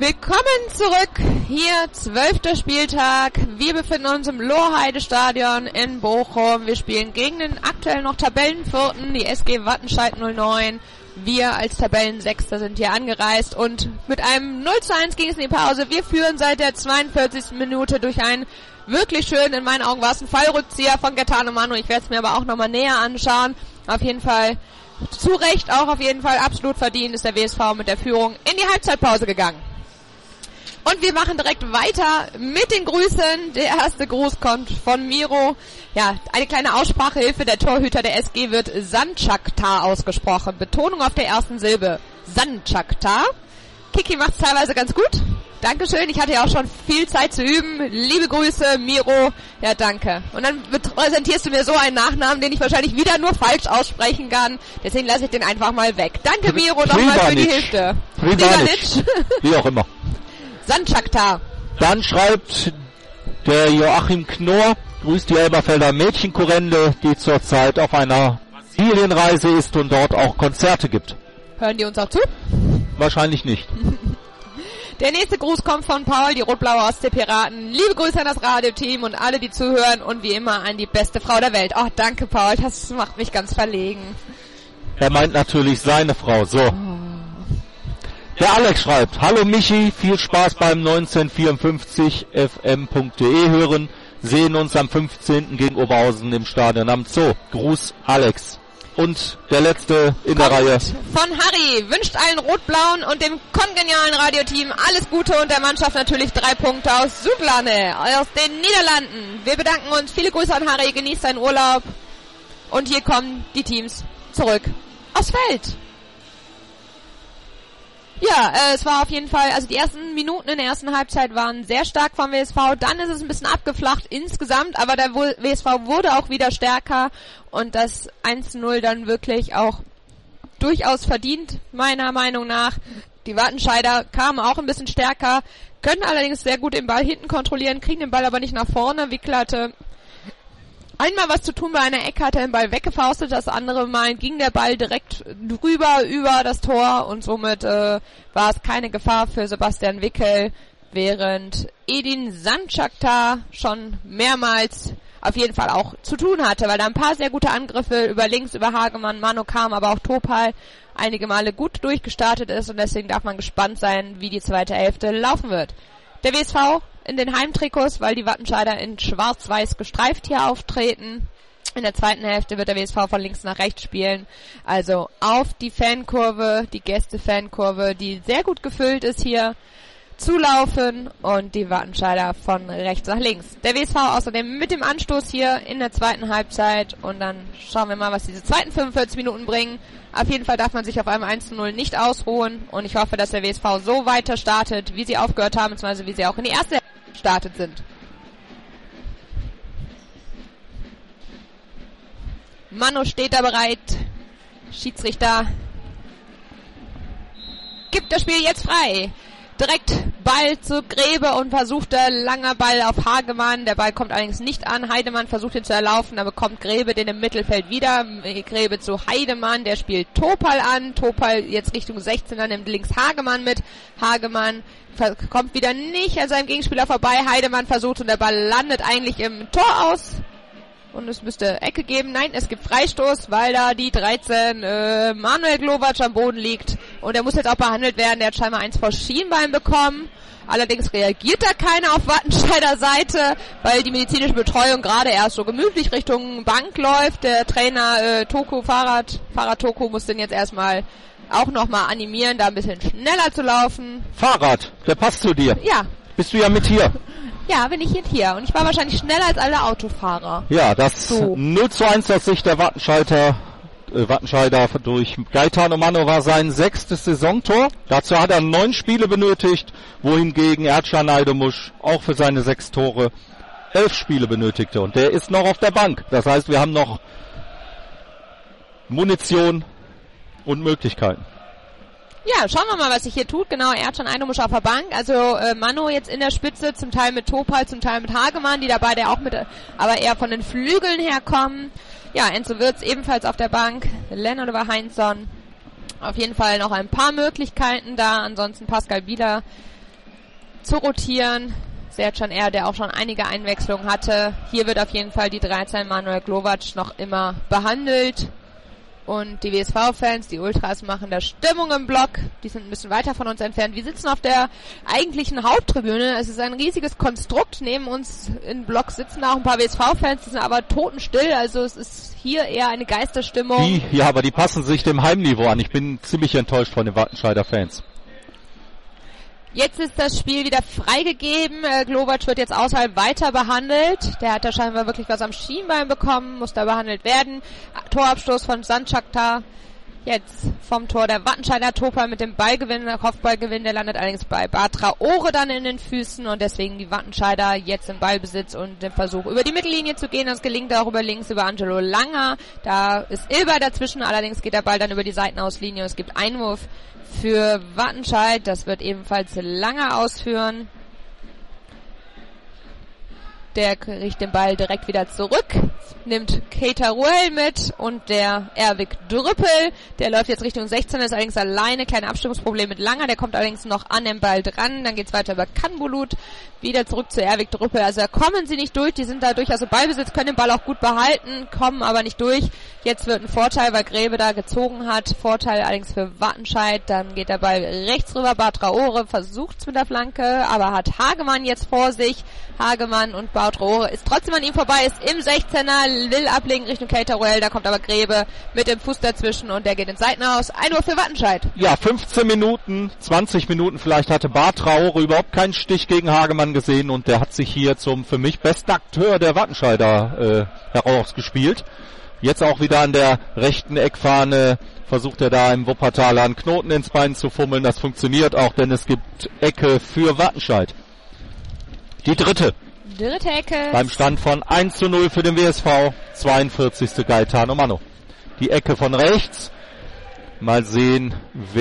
Willkommen zurück, hier 12. Spieltag. Wir befinden uns im Lohheide-Stadion in Bochum. Wir spielen gegen den aktuell noch Tabellenvierten, die SG Wattenscheid 09. Wir als Tabellensechster sind hier angereist und mit einem 0:1 ging es in die Pause. Wir führen seit der 42. Minute durch einen wirklich schön, in meinen Augen war es ein Fallrückzieher von Gaetano Manu. Ich werde es mir aber auch nochmal näher anschauen. Auf jeden Fall zu Recht, auch auf jeden Fall absolut verdient ist der WSV mit der Führung in die Halbzeitpause gegangen. Und wir machen direkt weiter mit den Grüßen. Der erste Gruß kommt von Miro. Ja, eine kleine Aussprachehilfe. Der Torhüter der SG wird Sanchaktar ausgesprochen. Betonung auf der ersten Silbe. Sanchaktar. Kiki macht's teilweise ganz gut. Dankeschön. Ich hatte ja auch schon viel Zeit zu üben. Liebe Grüße, Miro. Ja, danke. Und dann präsentierst du mir so einen Nachnamen, den ich wahrscheinlich wieder nur falsch aussprechen kann. Deswegen lasse ich den einfach mal weg. Danke, Miro, nochmal für die Hilfe. Wie auch immer. Sanchaktar. Dann schreibt der Joachim Knorr, grüßt die Elberfelder Mädchenkorrende, die zurzeit auf einer Brasilienreise ist und dort auch Konzerte gibt. Hören die uns auch zu? Wahrscheinlich nicht. Der nächste Gruß kommt von Paul, die Rot-Blaue Ostsee-Piraten. Liebe Grüße an das Radioteam und alle, die zuhören und wie immer an die beste Frau der Welt. Oh, danke, Paul, das macht mich ganz verlegen. Er meint natürlich seine Frau, so. Der Alex schreibt, hallo Michi, viel Spaß beim 1954fm.de hören, sehen uns am 15. gegen Oberhausen im Stadion am Zoo. Gruß Alex. Und der letzte in der Reihe. Von Harry, wünscht allen Rot-Blauen und dem kongenialen Radioteam alles Gute und der Mannschaft natürlich 3 Punkte aus Südlande, aus den Niederlanden. Wir bedanken uns, viele Grüße an Harry, genießt seinen Urlaub. Und hier kommen die Teams zurück aufs Feld. Ja, es war auf jeden Fall, also die ersten Minuten in der ersten Halbzeit waren sehr stark vom WSV, dann ist es ein bisschen abgeflacht insgesamt, aber der WSV wurde auch wieder stärker und das 1:0 dann wirklich auch durchaus verdient, meiner Meinung nach. Die Wattenscheider kamen auch ein bisschen stärker, können allerdings sehr gut den Ball hinten kontrollieren, kriegen den Ball aber nicht nach vorne. Wickler hatte einmal was zu tun bei einer Ecke, hat er den Ball weggefaustet, das andere Mal ging der Ball direkt drüber über das Tor und somit war es keine Gefahr für Sebastian Wickel, während Edin Sanchaktar schon mehrmals auf jeden Fall auch zu tun hatte, weil da ein paar sehr gute Angriffe über links, über Hagemann, Manu kam, aber auch Topal einige Male gut durchgestartet ist und deswegen darf man gespannt sein, wie die zweite Hälfte laufen wird. Der WSV in den Heimtrikots, weil die Wattenscheider in schwarz-weiß gestreift hier auftreten. In der zweiten Hälfte wird der WSV von links nach rechts spielen. Also auf die Fankurve, die Gäste-Fankurve, die sehr gut gefüllt ist hier, zulaufen und die Wattenscheider von rechts nach links. Der WSV außerdem mit dem Anstoß hier in der zweiten Halbzeit und dann schauen wir mal, was diese zweiten 45 Minuten bringen. Auf jeden Fall darf man sich auf einem 1:0 nicht ausruhen und ich hoffe, dass der WSV so weiter startet, wie sie aufgehört haben, beziehungsweise wie sie auch in die erste gestartet sind. Manu steht da bereit. Schiedsrichter gibt das Spiel jetzt frei. Direkt Ball zu Grebe und versuchter langer Ball auf Hagemann. Der Ball kommt allerdings nicht an. Heidemann versucht ihn zu erlaufen, da bekommt Grebe den im Mittelfeld wieder. Grebe zu Heidemann, der spielt Topal an. Topal jetzt Richtung 16, dann nimmt links Hagemann mit. Hagemann kommt wieder nicht an seinem Gegenspieler vorbei. Heidemann versucht und der Ball landet eigentlich im Tor aus. Und es müsste Ecke geben. Nein, es gibt Freistoß, weil da die 13 Manuel Glovac am Boden liegt. Und er muss jetzt auch behandelt werden. Der hat scheinbar eins vor Schienbein bekommen. Allerdings reagiert da keiner auf Wattenscheider Seite, weil die medizinische Betreuung gerade erst so gemütlich Richtung Bank läuft. Der Trainer Fahrrad Toko muss den jetzt erstmal auch nochmal animieren, da ein bisschen schneller zu laufen. Fahrrad, der passt zu dir. Ja. Bist du ja mit hier. Ja, bin ich jetzt hier. Und ich war wahrscheinlich schneller als alle Autofahrer. Ja, das so. 0:1 aus Sicht der Wattenscheider durch Gaetano Manu war sein 6. Saisontor. Dazu hat er 9 Spiele benötigt, wohingegen Ercan Eidemusch auch für seine 6 Tore 11 Spiele benötigte. Und der ist noch auf der Bank. Das heißt, wir haben noch Munition und Möglichkeiten. Ja, schauen wir mal, was sich hier tut. Genau, Ercan Eidemusch auf der Bank. Also Manu jetzt in der Spitze, zum Teil mit Topal, zum Teil mit Hagemann, die dabei der auch mit, aber eher von den Flügeln herkommen. Ja, Enzo Wirtz ebenfalls auf der Bank, Lennart über Heinzson. Auf jeden Fall noch ein paar Möglichkeiten da. Ansonsten Pascal Bieler zu rotieren. Sercan R., der auch schon einige Einwechslungen hatte. Hier wird auf jeden Fall die 13 Manuel Glovac noch immer behandelt. Und die WSV-Fans, die Ultras, machen da Stimmung im Block. Die sind ein bisschen weiter von uns entfernt. Wir sitzen auf der eigentlichen Haupttribüne. Es ist ein riesiges Konstrukt. Neben uns im Block sitzen auch ein paar WSV-Fans, die sind aber totenstill. Also es ist hier eher eine Geisterstimmung. Aber die passen sich dem Heimniveau an. Ich bin ziemlich enttäuscht von den Wattenscheider Fans. Jetzt ist das Spiel wieder freigegeben. Glovac wird jetzt außerhalb weiter behandelt. Der hat da scheinbar wirklich was am Schienbein bekommen, muss da behandelt werden. Torabstoß von Sandschakta. Jetzt vom Tor der Wattenscheider. Topal mit dem Ballgewinn, der Kopfballgewinn, der landet allerdings bei Traore dann in den Füßen und deswegen die Wattenscheider jetzt im Ballbesitz und den Versuch über die Mittellinie zu gehen. Das gelingt auch über links über Angelo Langer. Da ist Ilber dazwischen, allerdings geht der Ball dann über die Seitenauslinie. Es gibt Einwurf für Wattenscheid, das wird ebenfalls Langer ausführen. Der kriegt den Ball direkt wieder zurück, nimmt Keita Ruel mit und der Erwig Drüppel, der läuft jetzt Richtung 16, ist allerdings alleine, kleine Abstimmungsprobleme mit Langer, der kommt allerdings noch an den Ball dran, dann geht's weiter über Kanbulut, wieder zurück zu Erwig Drüppel, also da kommen sie nicht durch, die sind da durchaus im Ballbesitz, können den Ball auch gut behalten, kommen aber nicht durch. Jetzt wird ein Vorteil, weil Grebe da gezogen hat, Vorteil allerdings für Wattenscheid, dann geht der Ball rechts rüber, Traore versucht's mit der Flanke, aber hat Hagemann jetzt vor sich, Hagemann und Traore ist trotzdem an ihm vorbei, ist im 16er, will ablegen Richtung Keita Ruel, da kommt aber Grebe mit dem Fuß dazwischen und der geht ins Seitenhaus. Einwurf für Wattenscheid. Ja, 15 Minuten, 20 Minuten vielleicht hatte Traore überhaupt keinen Stich gegen Hagemann gesehen und der hat sich hier zum für mich besten Akteur der Wattenscheider herausgespielt. Jetzt auch wieder an der rechten Eckfahne versucht er da im Wuppertaler einen Knoten ins Bein zu fummeln. Das funktioniert auch, denn es gibt Ecke für Wattenscheid. Die dritte Ecke. Beim Stand von 1:0 für den WSV, 42. Gaetano Manno. Die Ecke von rechts. Mal sehen,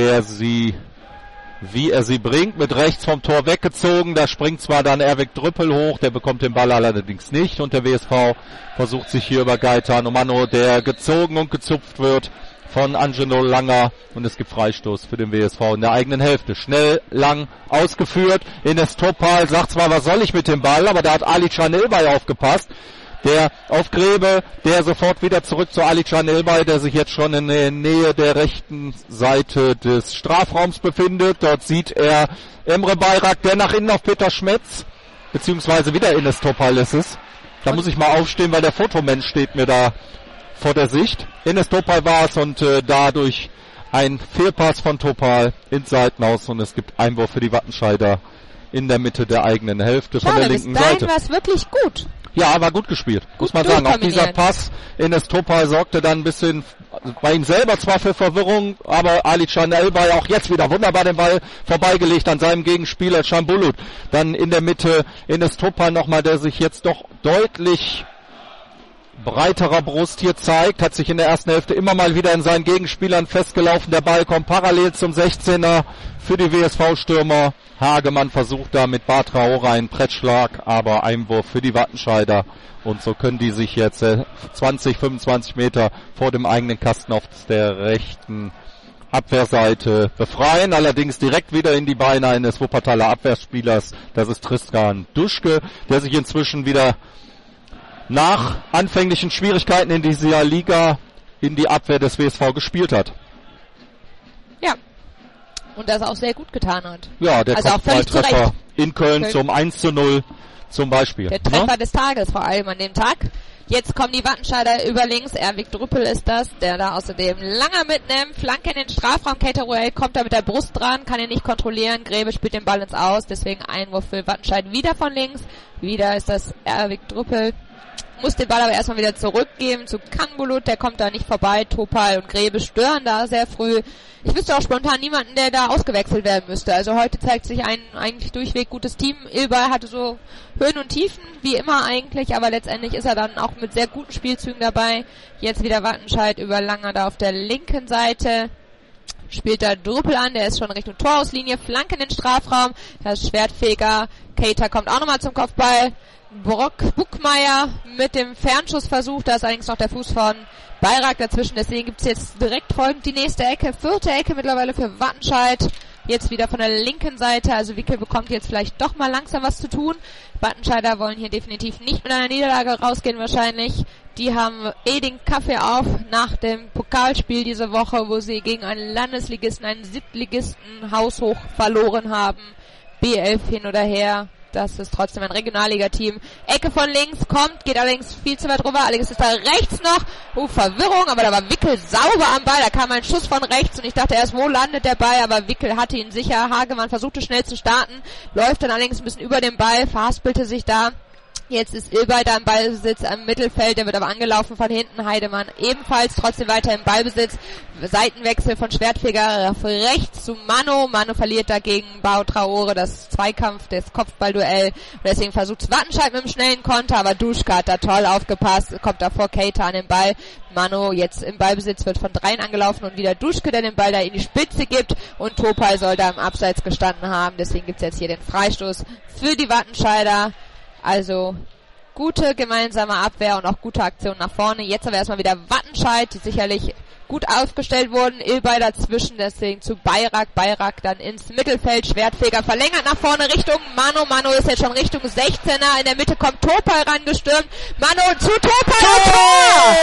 wie er sie bringt. Mit rechts vom Tor weggezogen. Da springt zwar dann Erwig Drüppel hoch, der bekommt den Ball allerdings nicht. Und der WSV versucht sich hier über Gaetano Manno, der gezogen und gezupft wird von Angelo Langer. Und es gibt Freistoß für den WSV in der eigenen Hälfte. Schnell, lang, ausgeführt. Enes Topal sagt zwar, was soll ich mit dem Ball, aber da hat Alican Ilbay aufgepasst. Der auf Grebe, der sofort wieder zurück zu Alican Ilbay, der sich jetzt schon in der Nähe der rechten Seite des Strafraums befindet. Dort sieht er Emre Bayrak, der nach innen auf Peter Schmetz, beziehungsweise wieder Enes Topal ist es. Da muss ich mal aufstehen, weil der Fotomensch steht mir da vor der Sicht. Enes Topal war es und dadurch ein Fehlpass von Topal ins Seitenhaus und es gibt Einwurf für die Wattenscheider in der Mitte der eigenen Hälfte von der linken Seite. Bis dahin war es wirklich gut. Ja, war gut gespielt, muss man sagen. Auch dieser Pass in das Topal sorgte dann ein bisschen bei ihm selber zwar für Verwirrung, aber Alican Ilbay auch jetzt wieder wunderbar den Ball vorbeigelegt an seinem Gegenspieler Chambulut. Dann in der Mitte in das Topal nochmal, der sich jetzt doch deutlich breiterer Brust hier zeigt, hat sich in der ersten Hälfte immer mal wieder in seinen Gegenspielern festgelaufen. Der Ball kommt parallel zum 16er für die WSV-Stürmer. Hagemann versucht da mit Traore einen Brettschlag, aber Einwurf für die Wattenscheider. Und so können die sich jetzt 20, 25 Meter vor dem eigenen Kasten auf der rechten Abwehrseite befreien. Allerdings direkt wieder in die Beine eines Wuppertaler Abwehrspielers. Das ist Tristan Duschke, der sich inzwischen wieder nach anfänglichen Schwierigkeiten in dieser Liga in die Abwehr des WSV gespielt hat. Ja. Und das auch sehr gut getan hat. Ja, der Kopfballtreffer in Köln zum 1:0 zum Beispiel. Der Treffer des Tages vor allem an dem Tag. Jetzt kommen die Wattenscheider über links. Erwig Drüppel ist das, der da außerdem Langer mitnimmt. Flanke in den Strafraum. Keita Ruel kommt da mit der Brust dran, kann ihn nicht kontrollieren. Grebe spielt den Ball ins Aus. Deswegen Einwurf für Wattenscheid wieder von links. Wieder ist das Erwig Drüppel. Muss den Ball aber erstmal wieder zurückgeben zu Kanbulut, der kommt da nicht vorbei. Topal und Grebe stören da sehr früh. Ich wüsste auch spontan niemanden, der da ausgewechselt werden müsste. Also heute zeigt sich ein eigentlich durchweg gutes Team. Ilbay hatte so Höhen und Tiefen, wie immer eigentlich, aber letztendlich ist er dann auch mit sehr guten Spielzügen dabei. Jetzt wieder Wattenscheid über Langer da auf der linken Seite. Spielt da Drüppel an, der ist schon Richtung Torauslinie, Flanke in den Strafraum. Da ist Schwertfeger. Keita kommt auch nochmal zum Kopfball. Buckmeier mit dem Fernschussversuch, da ist allerdings noch der Fuß von Bayrak dazwischen, deswegen gibt's jetzt direkt folgend die nächste Ecke, 4. Ecke mittlerweile für Wattenscheid. jetzt wieder von der linken Seite. Also Wickel bekommt jetzt vielleicht doch mal langsam was zu tun. Wattenscheider wollen hier definitiv nicht mit einer Niederlage rausgehen wahrscheinlich. Die haben den Kaffee auf nach dem Pokalspiel diese Woche, wo sie gegen einen Landesligisten, einen Siebtligisten haushoch verloren haben. B11 hin oder her. Das ist trotzdem ein Regionalliga-Team. Ecke von links kommt, geht allerdings viel zu weit rüber. Allerdings ist da rechts noch. Verwirrung, aber da war Wickel sauber am Ball. Da kam ein Schuss von rechts und ich dachte erst, wo landet der Ball? Aber Wickel hatte ihn sicher. Hagemann versuchte schnell zu starten, läuft dann allerdings ein bisschen über den Ball, verhaspelte sich da. Jetzt ist Ilbay da im Ballbesitz am Mittelfeld, der wird aber angelaufen von hinten. Heidemann ebenfalls trotzdem weiter im Ballbesitz. Seitenwechsel von Schwertfeger auf rechts zu Mano. Mano verliert dagegen Bao Traore das Zweikampf, das Kopfballduell. Und deswegen versucht Wattenscheid mit einem schnellen Konter, aber Duschka hat da toll aufgepasst, kommt da vor Keita an den Ball. Mano jetzt im Ballbesitz, wird von dreien angelaufen und wieder Duschke, der den Ball da in die Spitze gibt. Und Topal soll da im Abseits gestanden haben. Deswegen gibt's jetzt hier den Freistoß für die Wattenscheider. Also gute gemeinsame Abwehr und auch gute Aktion nach vorne. Jetzt aber erstmal wieder Wattenscheid, die sicherlich gut aufgestellt wurden. Ilbay dazwischen, deswegen zu Bayrak. Bayrak dann ins Mittelfeld. Schwertfeger verlängert nach vorne Richtung Mano. Mano ist jetzt schon Richtung 16er. In der Mitte kommt Topal rangestürmt. Mano zu Topal. Tor!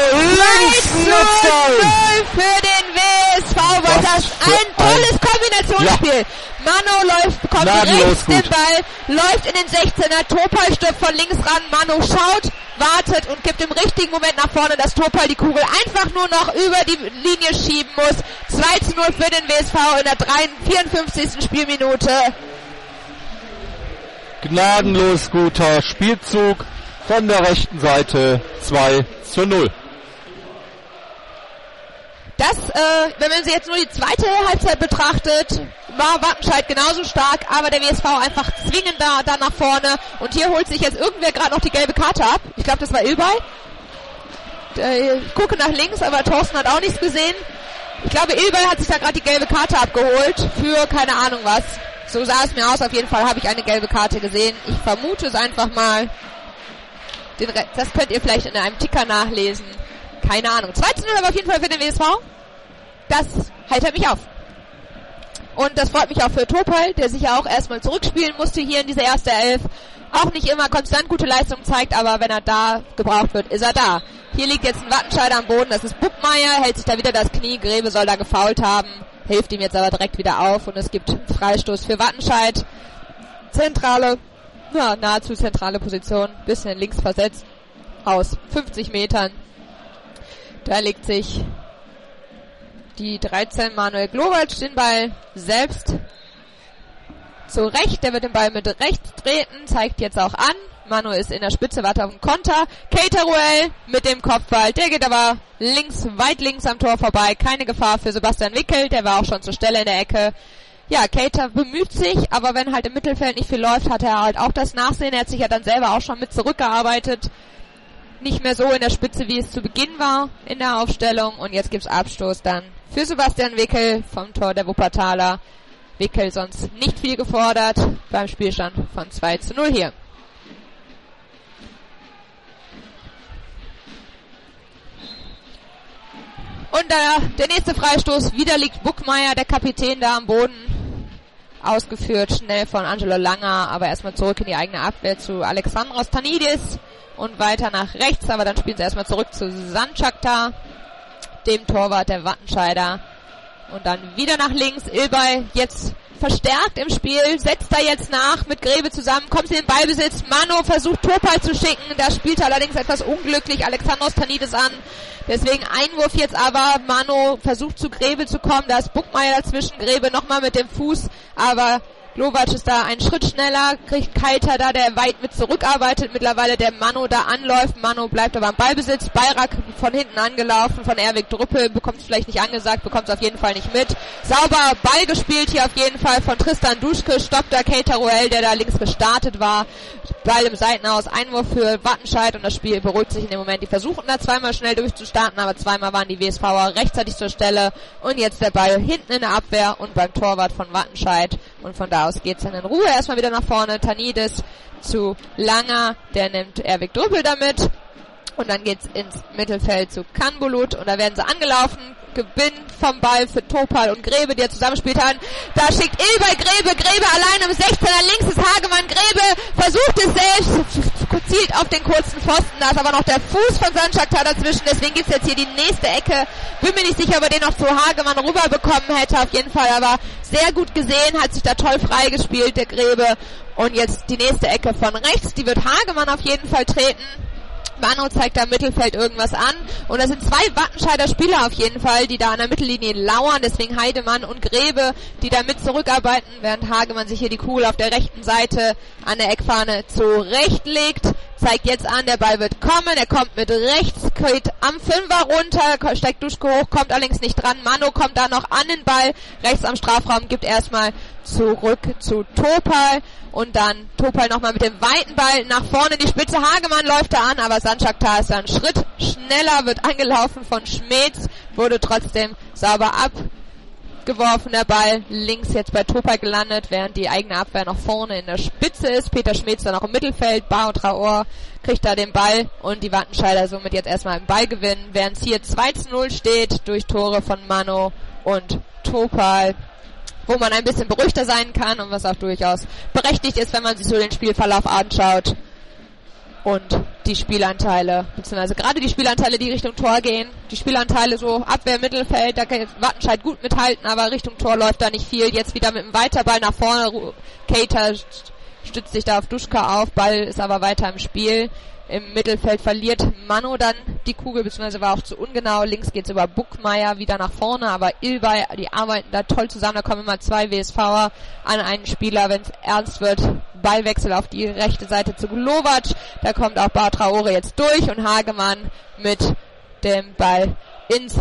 2:0 für den WSV. War das ein tolles Kombinationsspiel. Ja. Mano bekommt rechts den Ball, läuft in den 16er, Topal stirbt von links ran, Mano schaut, wartet und gibt im richtigen Moment nach vorne, dass Topal die Kugel einfach nur noch über die Linie schieben muss. 2:0 für den WSV in der 54. Spielminute. Gnadenlos guter Spielzug von der rechten Seite, 2:0. Das, wenn man sich jetzt nur die zweite Halbzeit betrachtet, war Wattenscheid genauso stark, aber der WSV einfach zwingender da nach vorne. Und hier holt sich jetzt irgendwer gerade noch die gelbe Karte ab. Ich glaube, das war Ilbay. Ich gucke nach links, aber Thorsten hat auch nichts gesehen. Ich glaube, Ilbay hat sich da gerade die gelbe Karte abgeholt für keine Ahnung was. So sah es mir aus. Auf jeden Fall habe ich eine gelbe Karte gesehen. Ich vermute es einfach mal. Das könnt ihr vielleicht in einem Ticker nachlesen. Keine Ahnung. 2:0 aber auf jeden Fall für den WSV. Das heitert mich auf. Und das freut mich auch für Topal, der sich ja auch erstmal zurückspielen musste hier in diese erste Elf. Auch nicht immer konstant gute Leistung zeigt, aber wenn er da gebraucht wird, ist er da. Hier liegt jetzt ein Wattenscheider am Boden, das ist Buckmeier, hält sich da wieder das Knie, Grebe soll da gefoult haben, hilft ihm jetzt aber direkt wieder auf und es gibt Freistoß für Wattenscheid. Nahezu zentrale Position, bisschen links versetzt, aus 50 Metern. Da legt sich die 13 Manuel Glowacz den Ball selbst zurecht. Der wird den Ball mit rechts treten, zeigt jetzt auch an. Manu ist in der Spitze, wartet auf den Konter. Keita Ruel mit dem Kopfball. Der geht aber weit links am Tor vorbei. Keine Gefahr für Sebastian Wickel. Der war auch schon zur Stelle in der Ecke. Ja, Keita bemüht sich, aber wenn halt im Mittelfeld nicht viel läuft, hat er halt auch das Nachsehen. Er hat sich ja dann selber auch schon mit zurückgearbeitet. Nicht mehr so in der Spitze, wie es zu Beginn war in der Aufstellung. Und jetzt gibt's Abstoß dann für Sebastian Wickel vom Tor der Wuppertaler. Wickel sonst nicht viel gefordert beim Spielstand von 2:0 hier. Und der nächste Freistoß, wieder liegt Buckmeier, der Kapitän, da am Boden. Ausgeführt schnell von Angelo Langer, aber erstmal zurück in die eigene Abwehr zu Alexandros Tanidis und weiter nach rechts, aber dann spielen sie erstmal zurück zu Sanchakta, dem Torwart der Wattenscheider. Und dann wieder nach links, Ilbay jetzt verstärkt im Spiel, setzt da jetzt nach mit Grebe zusammen, kommt sie in den Ballbesitz, Mano versucht Topal zu schicken, da spielt allerdings etwas unglücklich Alexandros Tanidis an, deswegen Einwurf jetzt aber, Mano versucht zu Grebe zu kommen, da ist Buckmeier dazwischen, Grebe nochmal mit dem Fuß, aber Glowacz ist da einen Schritt schneller, kriegt Keita da, der weit mit zurückarbeitet, mittlerweile der Mano da anläuft, Mano bleibt aber im Ballbesitz, Bayrak von hinten angelaufen, von Erwig Drüppel, bekommt es vielleicht nicht angesagt, bekommt es auf jeden Fall nicht mit. Sauber Ball gespielt hier auf jeden Fall von Tristan Duschke, stoppt da Keita Ruel, der da links gestartet war, Ball im Seitenhaus, Einwurf für Wattenscheid und das Spiel beruhigt sich in dem Moment. Die versuchen da zweimal schnell durchzustarten, aber zweimal waren die WSVer rechtzeitig zur Stelle und jetzt der Ball hinten in der Abwehr und beim Torwart von Wattenscheid und von da aus geht's dann in Ruhe erstmal wieder nach vorne. Tanidis zu Langer, der nimmt Erwig Drüppel damit Und dann geht's ins Mittelfeld zu Kanbulut und da werden sie angelaufen. Gewinn vom Ball für Topal und Grebe, die er zusammenspielt haben. Da schickt Ilbay Grebe allein am 16er, links ist Hagemann, Grebe versucht es selbst, zielt auf den kurzen Pfosten, da ist aber noch der Fuß von Sanshaktar dazwischen, deswegen gibt's jetzt hier die nächste Ecke. Bin mir nicht sicher, ob er den noch zu Hagemann rüberbekommen hätte, auf jeden Fall, aber sehr gut gesehen, hat sich da toll freigespielt, der Grebe. Und jetzt die nächste Ecke von rechts, die wird Hagemann auf jeden Fall treten. Mano zeigt da im Mittelfeld irgendwas an und das sind 2 Wattenscheider Spieler auf jeden Fall, die da an der Mittellinie lauern, deswegen Heidemann und Grebe, die da mit zurückarbeiten, während Hagemann sich hier die Kugel auf der rechten Seite an der Eckfahne zurechtlegt, zeigt jetzt an, der Ball wird kommen, er kommt mit rechts, geht am Fünfer runter, steigt Duschko hoch, kommt allerdings nicht dran, Mano kommt da noch an den Ball, rechts am Strafraum, gibt erstmal zurück zu Topal und dann Topal nochmal mit dem weiten Ball nach vorne, die Spitze, Hagemann läuft da an, aber Sanshaktar ist da einen Schritt schneller, wird angelaufen von Schmetz, wurde trotzdem sauber abgeworfen, der Ball links jetzt bei Topal gelandet, während die eigene Abwehr noch vorne in der Spitze ist, Peter Schmetz dann auch im Mittelfeld, Bao Traor kriegt da den Ball und die Wattenscheider somit jetzt erstmal im Ball gewinnen, während es hier 2:0 steht durch Tore von Mano und Topal, wo man ein bisschen beruhigter sein kann und was auch durchaus berechtigt ist, wenn man sich so den Spielverlauf anschaut und die Spielanteile, beziehungsweise gerade die Spielanteile, die Richtung Tor gehen, die Spielanteile so Abwehr, Mittelfeld, da kann Wattenscheid gut mithalten, aber Richtung Tor läuft da nicht viel, jetzt wieder mit dem Weiterball nach vorne, Keita stützt sich da auf Duschka auf, Ball ist aber weiter im Spiel. Im Mittelfeld verliert Mano dann die Kugel, beziehungsweise war auch zu ungenau. Links geht's über Buckmeier wieder nach vorne, aber Ilbay, die arbeiten da toll zusammen. Da kommen immer 2 WSVer an einen Spieler, wenn es ernst wird. Ballwechsel auf die rechte Seite zu Glovac. Da kommt auch Bao Traore jetzt durch und Hagemann mit dem Ball ins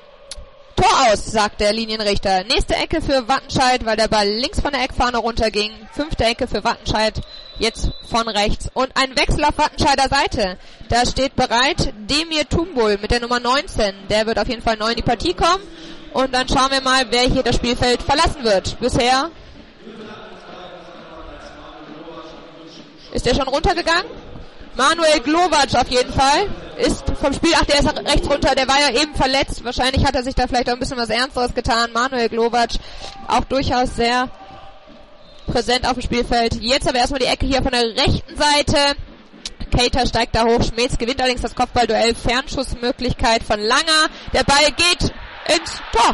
Tor aus, sagt der Linienrichter. Nächste Ecke für Wattenscheid, weil der Ball links von der Eckfahne runterging. 5. Ecke für Wattenscheid, jetzt von rechts. Und ein Wechsel auf Wattenscheider Seite. Da steht bereit Demir Tumbul mit der Nummer 19. Der wird auf jeden Fall neu in die Partie kommen. Und dann schauen wir mal, wer hier das Spielfeld verlassen wird. Bisher ist der schon runtergegangen? Manuel Glovac auf jeden Fall ist vom Spiel, der ist rechts runter, der war ja eben verletzt, wahrscheinlich hat er sich da vielleicht auch ein bisschen was Ernsteres getan. Manuel Glovac auch durchaus sehr präsent auf dem Spielfeld. Jetzt aber erstmal die Ecke hier von der rechten Seite. Keita steigt da hoch, Schmetz gewinnt allerdings das Kopfballduell, Fernschussmöglichkeit von Langer, der Ball geht ins Tor.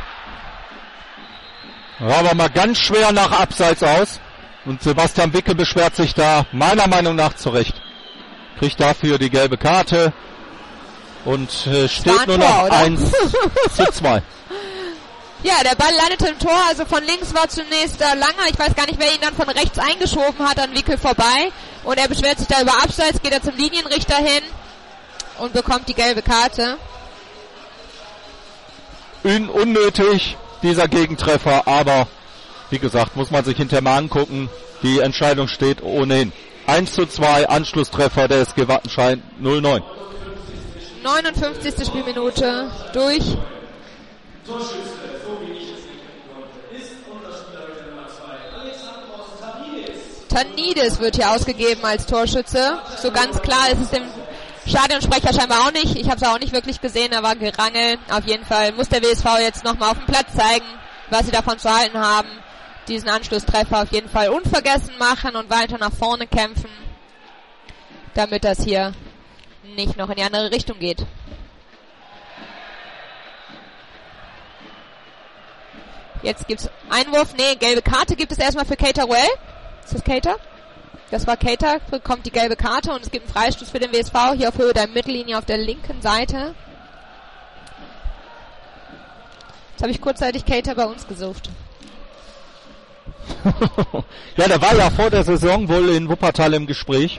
Ja, aber mal ganz schwer nach Abseits aus und Sebastian Wicke beschwert sich da meiner Meinung nach zurecht. Kriegt dafür die gelbe Karte und steht nur noch 1:2. Ja, der Ball landete im Tor, also von links war zunächst Langer, ich weiß gar nicht, wer ihn dann von rechts eingeschoben hat, an Wickel vorbei und er beschwert sich da über Abseits, geht er zum Linienrichter hin und bekommt die gelbe Karte. Unnötig, dieser Gegentreffer, aber wie gesagt, muss man sich hinterher mal angucken, die Entscheidung steht ohnehin. 1:2, Anschlusstreffer der SG Wattenscheid 0:9. 59. Spielminute durch. Tanides wird hier ausgegeben als Torschütze. So ganz klar ist es dem Stadionsprecher scheinbar auch nicht. Ich habe es auch nicht wirklich gesehen, da war Gerangel. Auf jeden Fall muss der WSV jetzt nochmal auf dem Platz zeigen, was sie davon zu halten haben. Diesen Anschlusstreffer auf jeden Fall unvergessen machen und weiter nach vorne kämpfen, damit das hier nicht noch in die andere Richtung geht. Jetzt gibt's Einwurf, gelbe Karte gibt es erstmal für Keita Ruel. Ist das Keita? Das war Keita, bekommt die gelbe Karte und es gibt einen Freistoß für den WSV hier auf Höhe der Mittellinie auf der linken Seite. Jetzt habe ich kurzzeitig Keita bei uns gesucht. Ja, der war ja vor der Saison wohl in Wuppertal im Gespräch.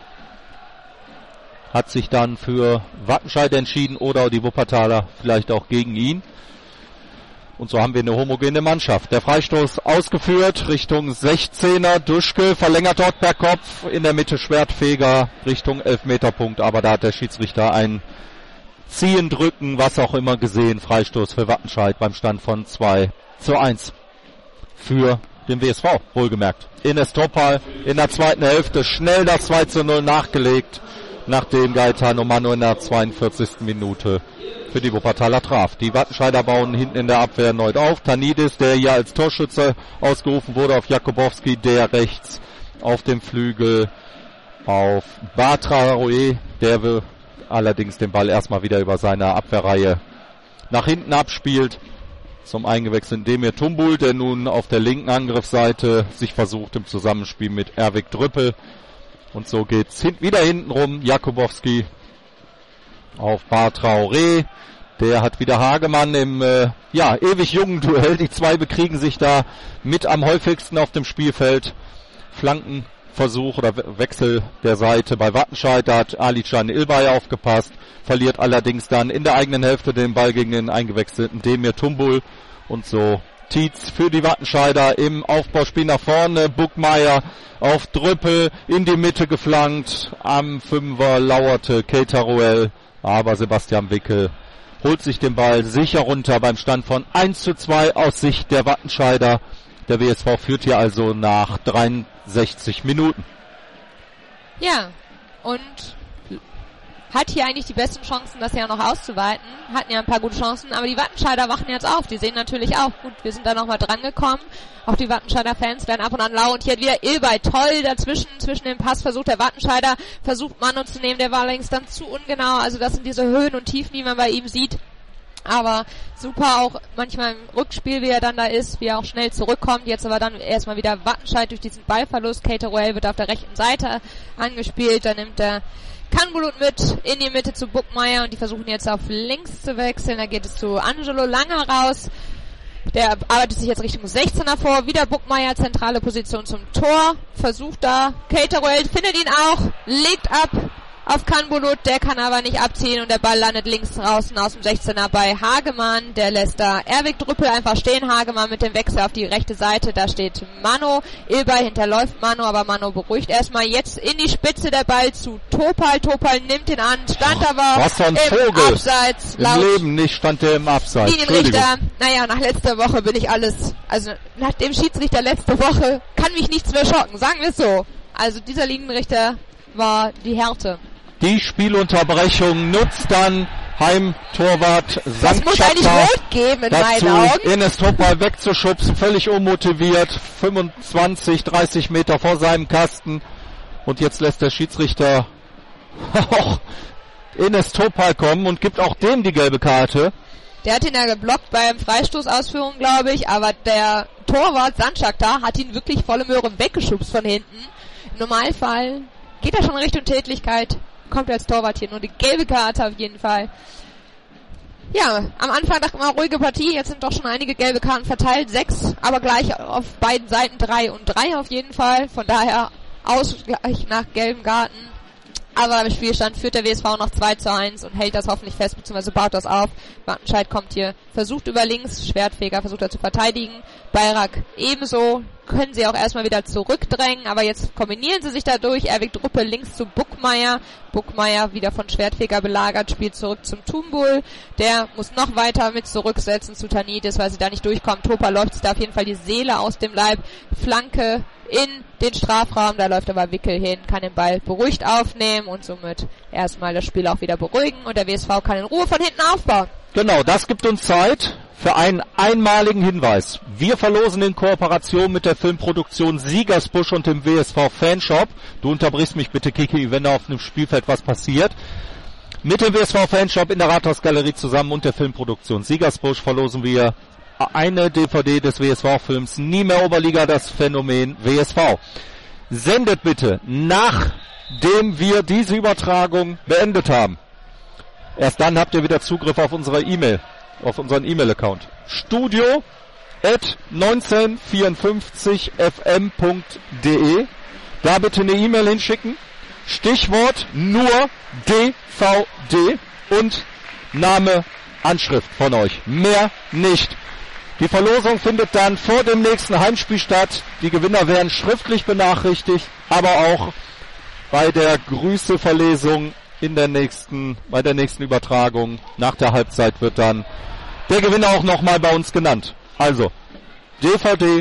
Hat sich dann für Wattenscheid entschieden oder die Wuppertaler vielleicht auch gegen ihn. Und so haben wir eine homogene Mannschaft. Der Freistoß ausgeführt Richtung 16er. Duschke verlängert dort per Kopf. In der Mitte Schwertfeger Richtung Elfmeterpunkt. Aber da hat der Schiedsrichter ein Ziehen, Drücken, was auch immer gesehen. Freistoß für Wattenscheid beim Stand von 2:1. Für den WSV, wohlgemerkt. Ines Topal in der zweiten Hälfte schnell das 2:0 nachgelegt. nachdem Gaetano Mano in der 42. Minute für die Wuppertaler traf. Die Wattenscheider bauen hinten in der Abwehr erneut auf. Tanidis, der hier als Torschütze ausgerufen wurde, auf Jakubowski, der rechts auf dem Flügel auf Batraoui, der will allerdings den Ball erstmal wieder über seine Abwehrreihe nach hinten abspielt. Zum eingewechselten Demir Tumbul, der nun auf der linken Angriffsseite sich versucht im Zusammenspiel mit Erwig Drüppel. Und so geht's wieder hinten rum. Jakubowski auf Batraoui. Der hat wieder Hagemann im ewig jungen Duell. Die zwei bekriegen sich da mit am häufigsten auf dem Spielfeld. Flankenversuch oder Wechsel der Seite bei Wattenscheid. Da hat Ali-Can Ilbay aufgepasst. Verliert allerdings dann in der eigenen Hälfte den Ball gegen den eingewechselten Demir Tumbul. Und so Tietz für die Wattenscheider im Aufbauspiel nach vorne. Buckmeier auf Drüppel in die Mitte geflankt. Am Fünfer lauerte Keitaroel. Aber Sebastian Wickel holt sich den Ball sicher runter beim Stand von 1:2 aus Sicht der Wattenscheider. Der WSV führt hier also nach 63 Minuten. Ja, und hat hier eigentlich die besten Chancen, das ja noch auszuweiten. Hatten ja ein paar gute Chancen, aber die Wattenscheider wachen jetzt auf. Die sehen natürlich auch, gut, wir sind da nochmal dran gekommen. Auch die Wattenscheider Fans werden ab und an lau. Und hier hat wieder Ilbay toll zwischen dem Passversuch der Wattenscheider. Versucht Mano zu nehmen, der war allerdings dann zu ungenau. Also das sind diese Höhen und Tiefen, die man bei ihm sieht. Aber super auch manchmal im Rückspiel, wie er dann da ist, wie er auch schnell zurückkommt. Jetzt aber dann erstmal wieder Wattenscheid durch diesen Ballverlust. Keitaroel wird auf der rechten Seite angespielt. Dann nimmt er Kanbulut mit in die Mitte zu Buckmeier und die versuchen jetzt auf links zu wechseln. Da geht es zu Angelo Langer raus. Der arbeitet sich jetzt Richtung 16er vor. Wieder Buckmeier, zentrale Position zum Tor. Versucht da. Keitaroel findet ihn auch. Legt ab auf Kanbulut. Der kann aber nicht abziehen und der Ball landet links draußen aus dem 16er bei Hagemann. Der lässt da Erwig Drüppel einfach stehen. Hagemann mit dem Wechsel auf die rechte Seite. Da steht Mano. Ilbay hinterläuft Mano, aber Mano beruhigt erstmal. Jetzt in die Spitze der Ball zu Topal. Topal nimmt ihn an. Stand aber was für ein im Vogel. Abseits. Im Leben nicht stand der im Abseits. Linienrichter, naja, nach letzter Woche bin ich also nach dem Schiedsrichter letzte Woche kann mich nichts mehr schocken. Sagen wir es so. Also dieser Linienrichter war die Härte. Die Spielunterbrechung nutzt dann Heimtorwart Das muss eigentlich rot geben in meinen Augen. Enes Topal wegzuschubsen, völlig unmotiviert, 25, 30 Meter vor seinem Kasten. Und jetzt lässt der Schiedsrichter auch Enes Topal kommen und gibt auch dem die gelbe Karte. Der hat ihn ja geblockt beim Freistoßausführung, glaube ich, aber der Torwart Sanchakta hat ihn wirklich volle Möhre weggeschubst von hinten. Im Normalfall geht er schon in Richtung Tätlichkeit. Kommt als Torwart hier nur die gelbe Karte auf jeden Fall. Ja, am Anfang dachte man, ruhige Partie, jetzt sind doch schon einige gelbe Karten verteilt, 6, aber gleich auf beiden Seiten 3 und 3 auf jeden Fall, von daher Ausgleich nach gelben Karten. Aber im Spielstand führt der WSV noch 2:1 und hält das hoffentlich fest, beziehungsweise baut das auf. Wattenscheid kommt hier, versucht über links, Schwertfeger versucht er zu verteidigen. Bayrak ebenso, können sie auch erstmal wieder zurückdrängen, aber jetzt kombinieren sie sich dadurch. Erwig Drüppel links zu Buckmeier. Buckmeier wieder von Schwertfeger belagert, spielt zurück zum Tumbul. Der muss noch weiter mit zurücksetzen zu Tanidis, weil sie da nicht durchkommen. Topa läuft sich da auf jeden Fall die Seele aus dem Leib. Flanke in den Strafraum, da läuft aber Wickel hin, kann den Ball beruhigt aufnehmen und somit erstmal das Spiel auch wieder beruhigen und der WSV kann in Ruhe von hinten aufbauen. Genau, das gibt uns Zeit für einen einmaligen Hinweis. Wir verlosen in Kooperation mit der Filmproduktion Siegersbusch und dem WSV Fanshop. Du unterbrichst mich bitte, Kiki, wenn da auf einem Spielfeld was passiert. Mit dem WSV Fanshop in der Rathausgalerie zusammen und der Filmproduktion Siegersbusch verlosen wir eine DVD des WSV-Films Nie mehr Oberliga, das Phänomen WSV. Sendet bitte, nachdem wir diese Übertragung beendet haben. Erst dann habt ihr wieder Zugriff auf unsere E-Mail, auf unseren E-Mail-Account. studio@1954fm.de. Da bitte eine E-Mail hinschicken. Stichwort nur DVD und Name, Anschrift von euch. Mehr nicht. Die Verlosung findet dann vor dem nächsten Heimspiel statt. Die Gewinner werden schriftlich benachrichtigt, aber auch bei der Grüßeverlesung bei der nächsten Übertragung nach der Halbzeit wird dann der Gewinner auch nochmal bei uns genannt. Also DVD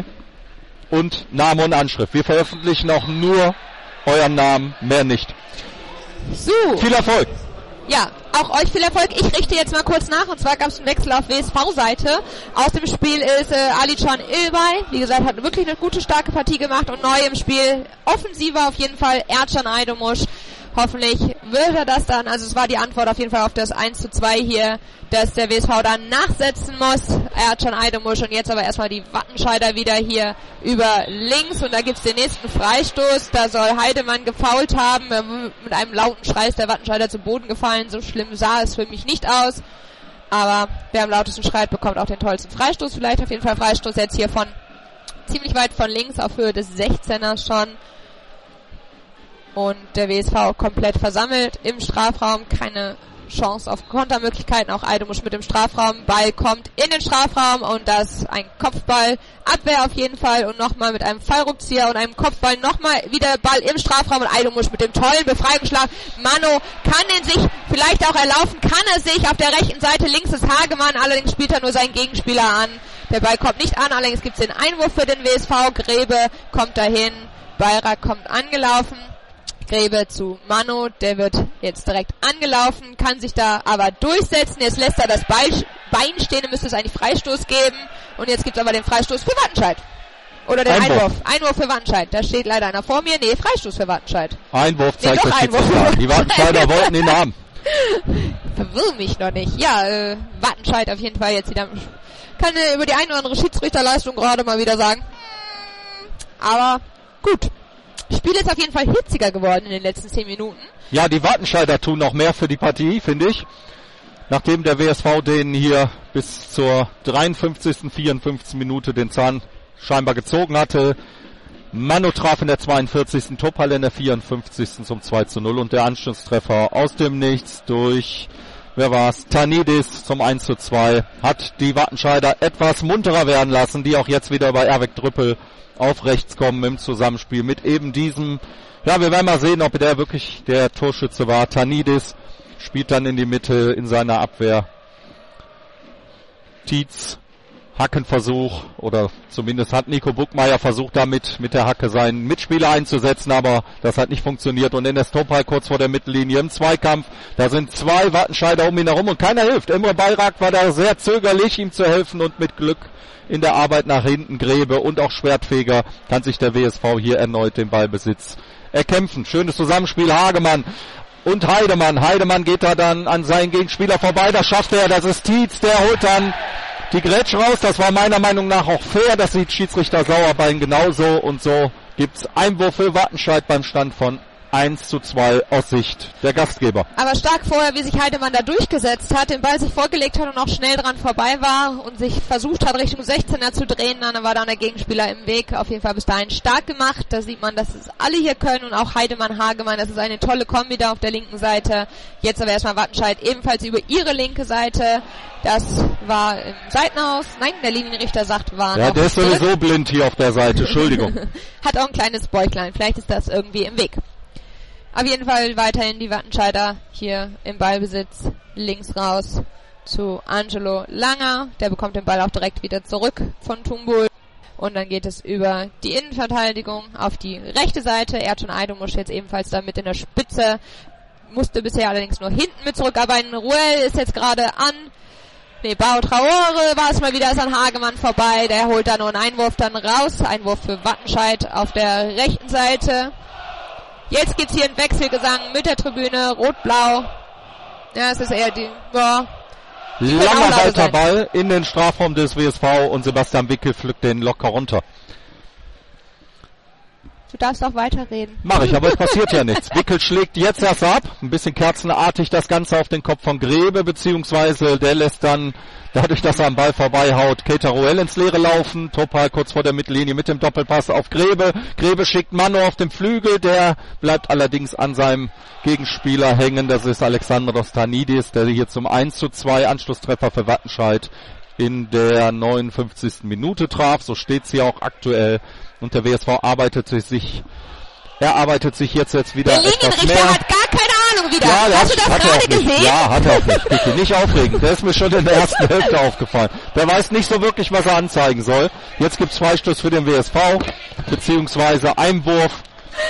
und Name und Anschrift. Wir veröffentlichen auch nur euren Namen, mehr nicht. So. Viel Erfolg. Ja, auch euch viel Erfolg. Ich richte jetzt mal kurz nach, und zwar gab es einen Wechsel auf WSV-Seite. Aus dem Spiel ist Alican Ilbay. Wie gesagt, hat wirklich eine gute, starke Partie gemacht, und neu im Spiel, offensiver auf jeden Fall, Ercan Aydomuş. Hoffentlich wird er das dann, also es war die Antwort auf jeden Fall auf das 1:2 hier, dass der WSV dann nachsetzen muss. Ercan Aydomuş, und jetzt aber erstmal die Wattenscheider wieder hier über links, und da gibt's den nächsten Freistoß. Da soll Heidemann gefoult haben. Mit einem lauten Schrei ist der Wattenscheider zu Boden gefallen. So schlimm sah es für mich nicht aus. Aber wer am lautesten schreit, bekommt auch den tollsten Freistoß. Vielleicht auf jeden Fall Freistoß jetzt hier von ziemlich weit von links auf Höhe des 16ers schon. Und der WSV komplett versammelt im Strafraum. Keine Chance auf Kontermöglichkeiten. Auch Aydomuş mit dem Strafraum. Ball kommt in den Strafraum, und das ein Kopfball. Abwehr auf jeden Fall, und nochmal mit einem Fallrückzieher und einem Kopfball. Nochmal wieder Ball im Strafraum, und Aydomuş mit dem tollen Befreiungsschlag. Mano kann den sich vielleicht auch erlaufen. Kann er sich auf der rechten Seite. Links ist Hagemann. Allerdings spielt er nur seinen Gegenspieler an. Der Ball kommt nicht an. Allerdings gibt es den Einwurf für den WSV. Grebe kommt dahin. Bayrak kommt angelaufen. Grebe zu Mano, der wird jetzt direkt angelaufen, kann sich da aber durchsetzen. Jetzt lässt er das Bein stehen, dann müsste es eigentlich Freistoß geben. Und jetzt gibt es aber den Freistoß für Wattenscheid. Oder den Einwurf. Einwurf für Wattenscheid. Da steht leider einer vor mir. Nee, Freistoß für Wattenscheid. Einwurf zeigt das Einwurf. Die Wattenscheider wollten ihn haben. Verwirr mich noch nicht. Ja, Wattenscheid auf jeden Fall jetzt wieder. Kann über die eine oder andere Schiedsrichterleistung gerade mal wieder sagen. Aber gut. Spiel ist auf jeden Fall hitziger geworden in den letzten 10 Minuten. Ja, die Wattenscheider tun noch mehr für die Partie, finde ich. Nachdem der WSV denen hier bis zur 53., 54. Minute den Zahn scheinbar gezogen hatte. Mano traf in der 42. Topal in der 54. zum 2:0, und der Anschlusstreffer aus dem Nichts durch, wer war's? Tanidis zum 1:2 hat die Wattenscheider etwas munterer werden lassen, die auch jetzt wieder bei Erwek Drüppel auf rechts kommen im Zusammenspiel mit eben diesem, ja, wir werden mal sehen, ob der wirklich der Torschütze war. Tanidis spielt dann in die Mitte in seiner Abwehr. Tietz, Hackenversuch, oder zumindest hat Nico Buckmeier versucht, damit mit der Hacke seinen Mitspieler einzusetzen, aber das hat nicht funktioniert. Und in der Stopal kurz vor der Mittellinie im Zweikampf, da sind 2 Wattenscheider um ihn herum und keiner hilft. Emre Bayrak war da sehr zögerlich, ihm zu helfen, und mit Glück in der Arbeit nach hinten, Grebe und auch Schwertfeger, kann sich der WSV hier erneut den Ballbesitz erkämpfen. Schönes Zusammenspiel, Hagemann und Heidemann. Heidemann geht da dann an seinen Gegenspieler vorbei, das schafft er, das ist Tietz, der holt dann die Grätsche raus. Das war meiner Meinung nach auch fair, das sieht Schiedsrichter Sauerbein genauso, und so gibt's Einwurf für Wattenscheid beim Stand von 1:2 aus Sicht der Gastgeber. Aber stark vorher, wie sich Heidemann da durchgesetzt hat, den Ball sich vorgelegt hat und auch schnell dran vorbei war und sich versucht hat, Richtung 16er zu drehen. Dann war da der Gegenspieler im Weg. Auf jeden Fall bis dahin stark gemacht. Da sieht man, dass es alle hier können, und auch Heidemann, Hagemann. Das ist eine tolle Kombi da auf der linken Seite. Jetzt aber erstmal Wattenscheid ebenfalls über ihre linke Seite. Das war im Seitenhaus. Nein, der Linienrichter sagt, war ja, noch der ist sowieso blind hier auf der Seite. Entschuldigung. Hat auch ein kleines Bäuchlein. Vielleicht ist das irgendwie im Weg. Auf jeden Fall weiterhin die Wattenscheider hier im Ballbesitz. Links raus zu Angelo Langer. Der bekommt den Ball auch direkt wieder zurück von Tumbul. Und dann geht es über die Innenverteidigung auf die rechte Seite. Ercan Aydomuş jetzt ebenfalls da mit in der Spitze. Musste bisher allerdings nur hinten mit zurückarbeiten. Ruel ist jetzt gerade an. Bao Traore war es mal wieder, ist an Hagemann vorbei. Der holt da nur einen Einwurf dann raus. Einwurf für Wattenscheid auf der rechten Seite. Jetzt gibt's hier einen Wechselgesang mit der Tribüne, rot-blau. Ja, es ist eher die, ja. Langer weiter Ball in den Strafraum des WSV, und Sebastian Wickel pflückt den locker runter. Du darfst auch weiterreden. Mach ich, aber es passiert ja nichts. Wickel schlägt jetzt erst ab, ein bisschen kerzenartig das Ganze auf den Kopf von Grebe, beziehungsweise der lässt dann, dadurch, dass er am Ball vorbeihaut, Keita Ruel ins Leere laufen. Topal kurz vor der Mittellinie mit dem Doppelpass auf Grebe. Grebe schickt Mano auf den Flügel, der bleibt allerdings an seinem Gegenspieler hängen. Das ist Alexandros Tanidis, der hier zum 1:2 Anschlusstreffer für Wattenscheid in der 59. Minute traf. So steht's hier auch aktuell. Und der WSV erarbeitet sich jetzt wieder der etwas mehr. Der Linienrichter hat gar keine Ahnung wieder. Ja, hast du das gerade gesehen? Ja, hat er auch nicht. Bitte nicht aufregen. Der ist mir schon in der ersten Hälfte aufgefallen. Der weiß nicht so wirklich, was er anzeigen soll. Jetzt gibt's Freistoß für den WSV, beziehungsweise Einwurf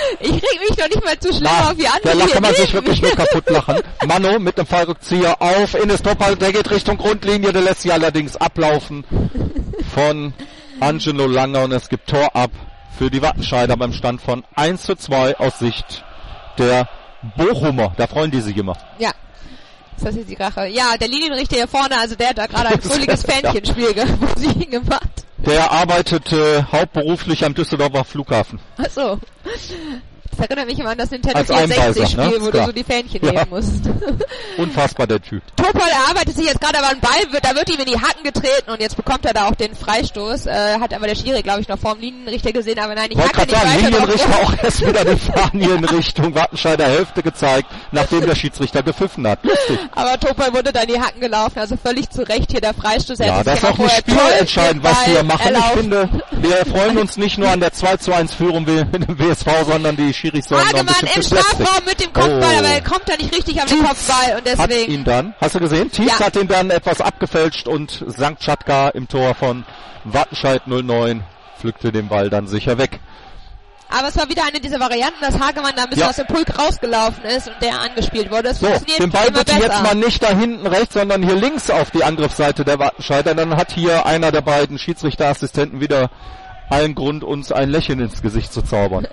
Ich reg mich doch nicht mal zu schlimm auf wie andere. Da kann man sich wirklich nur kaputt lachen. Mano mit einem Fallrückzieher auf Ines Topal, der geht Richtung Grundlinie, der lässt sie allerdings ablaufen von Angelo Lange und es gibt Tor ab für die Wattenscheider beim Stand von 1:2 aus Sicht der Bochumer. Da freuen die sich immer. Ja. Das ist jetzt die Rache. Ja, der Linienrichter hier vorne, also der hat da gerade ein fröhliches Fähnchenspiel gemacht. Der arbeitete hauptberuflich am Düsseldorfer Flughafen. Ach so. Das erinnert mich immer an das Nintendo Als 64-Spiel, ne? wo du so die Fähnchen nehmen musst. Unfassbar, der Typ. Topol erarbeitet sich jetzt gerade aber einen Ball, da wird ihm in die Hacken getreten und jetzt bekommt er da auch den Freistoß. Hat aber der Schiri, glaube ich, noch vor dem Linienrichter gesehen, aber nein, ich hacke nicht weiter. Linienrichter auch erst wieder die Fahne in Richtung Wattenscheider Hälfte gezeigt, nachdem der Schiedsrichter gepfiffen hat. Lustig. Aber Topol wurde da in die Hacken gelaufen, also völlig zu Recht hier der Freistoß. Ja, das ist auch nicht spielentscheidend, was wir machen. Ich finde, wir freuen uns nicht nur an der 2:1 Führung mit dem WSV, sondern die Schiris sollen noch ein bisschen im Strafraum mit dem Kopfball, aber er kommt da nicht richtig an den Kopfball und deswegen. Hat ihn dann, hast du gesehen? Tietz hat ihn dann etwas abgefälscht und St. Schatka im Tor von Wattenscheid 09 pflückte den Ball dann sicher weg. Aber es war wieder eine dieser Varianten, dass Hagemann da ein bisschen aus dem Pulk rausgelaufen ist und der angespielt wurde. Das funktioniert den Ball bitte besser. Jetzt mal nicht da hinten rechts, sondern hier links auf die Angriffsseite der Wattenscheider. Dann hat hier einer der beiden Schiedsrichterassistenten wieder allen Grund, uns ein Lächeln ins Gesicht zu zaubern.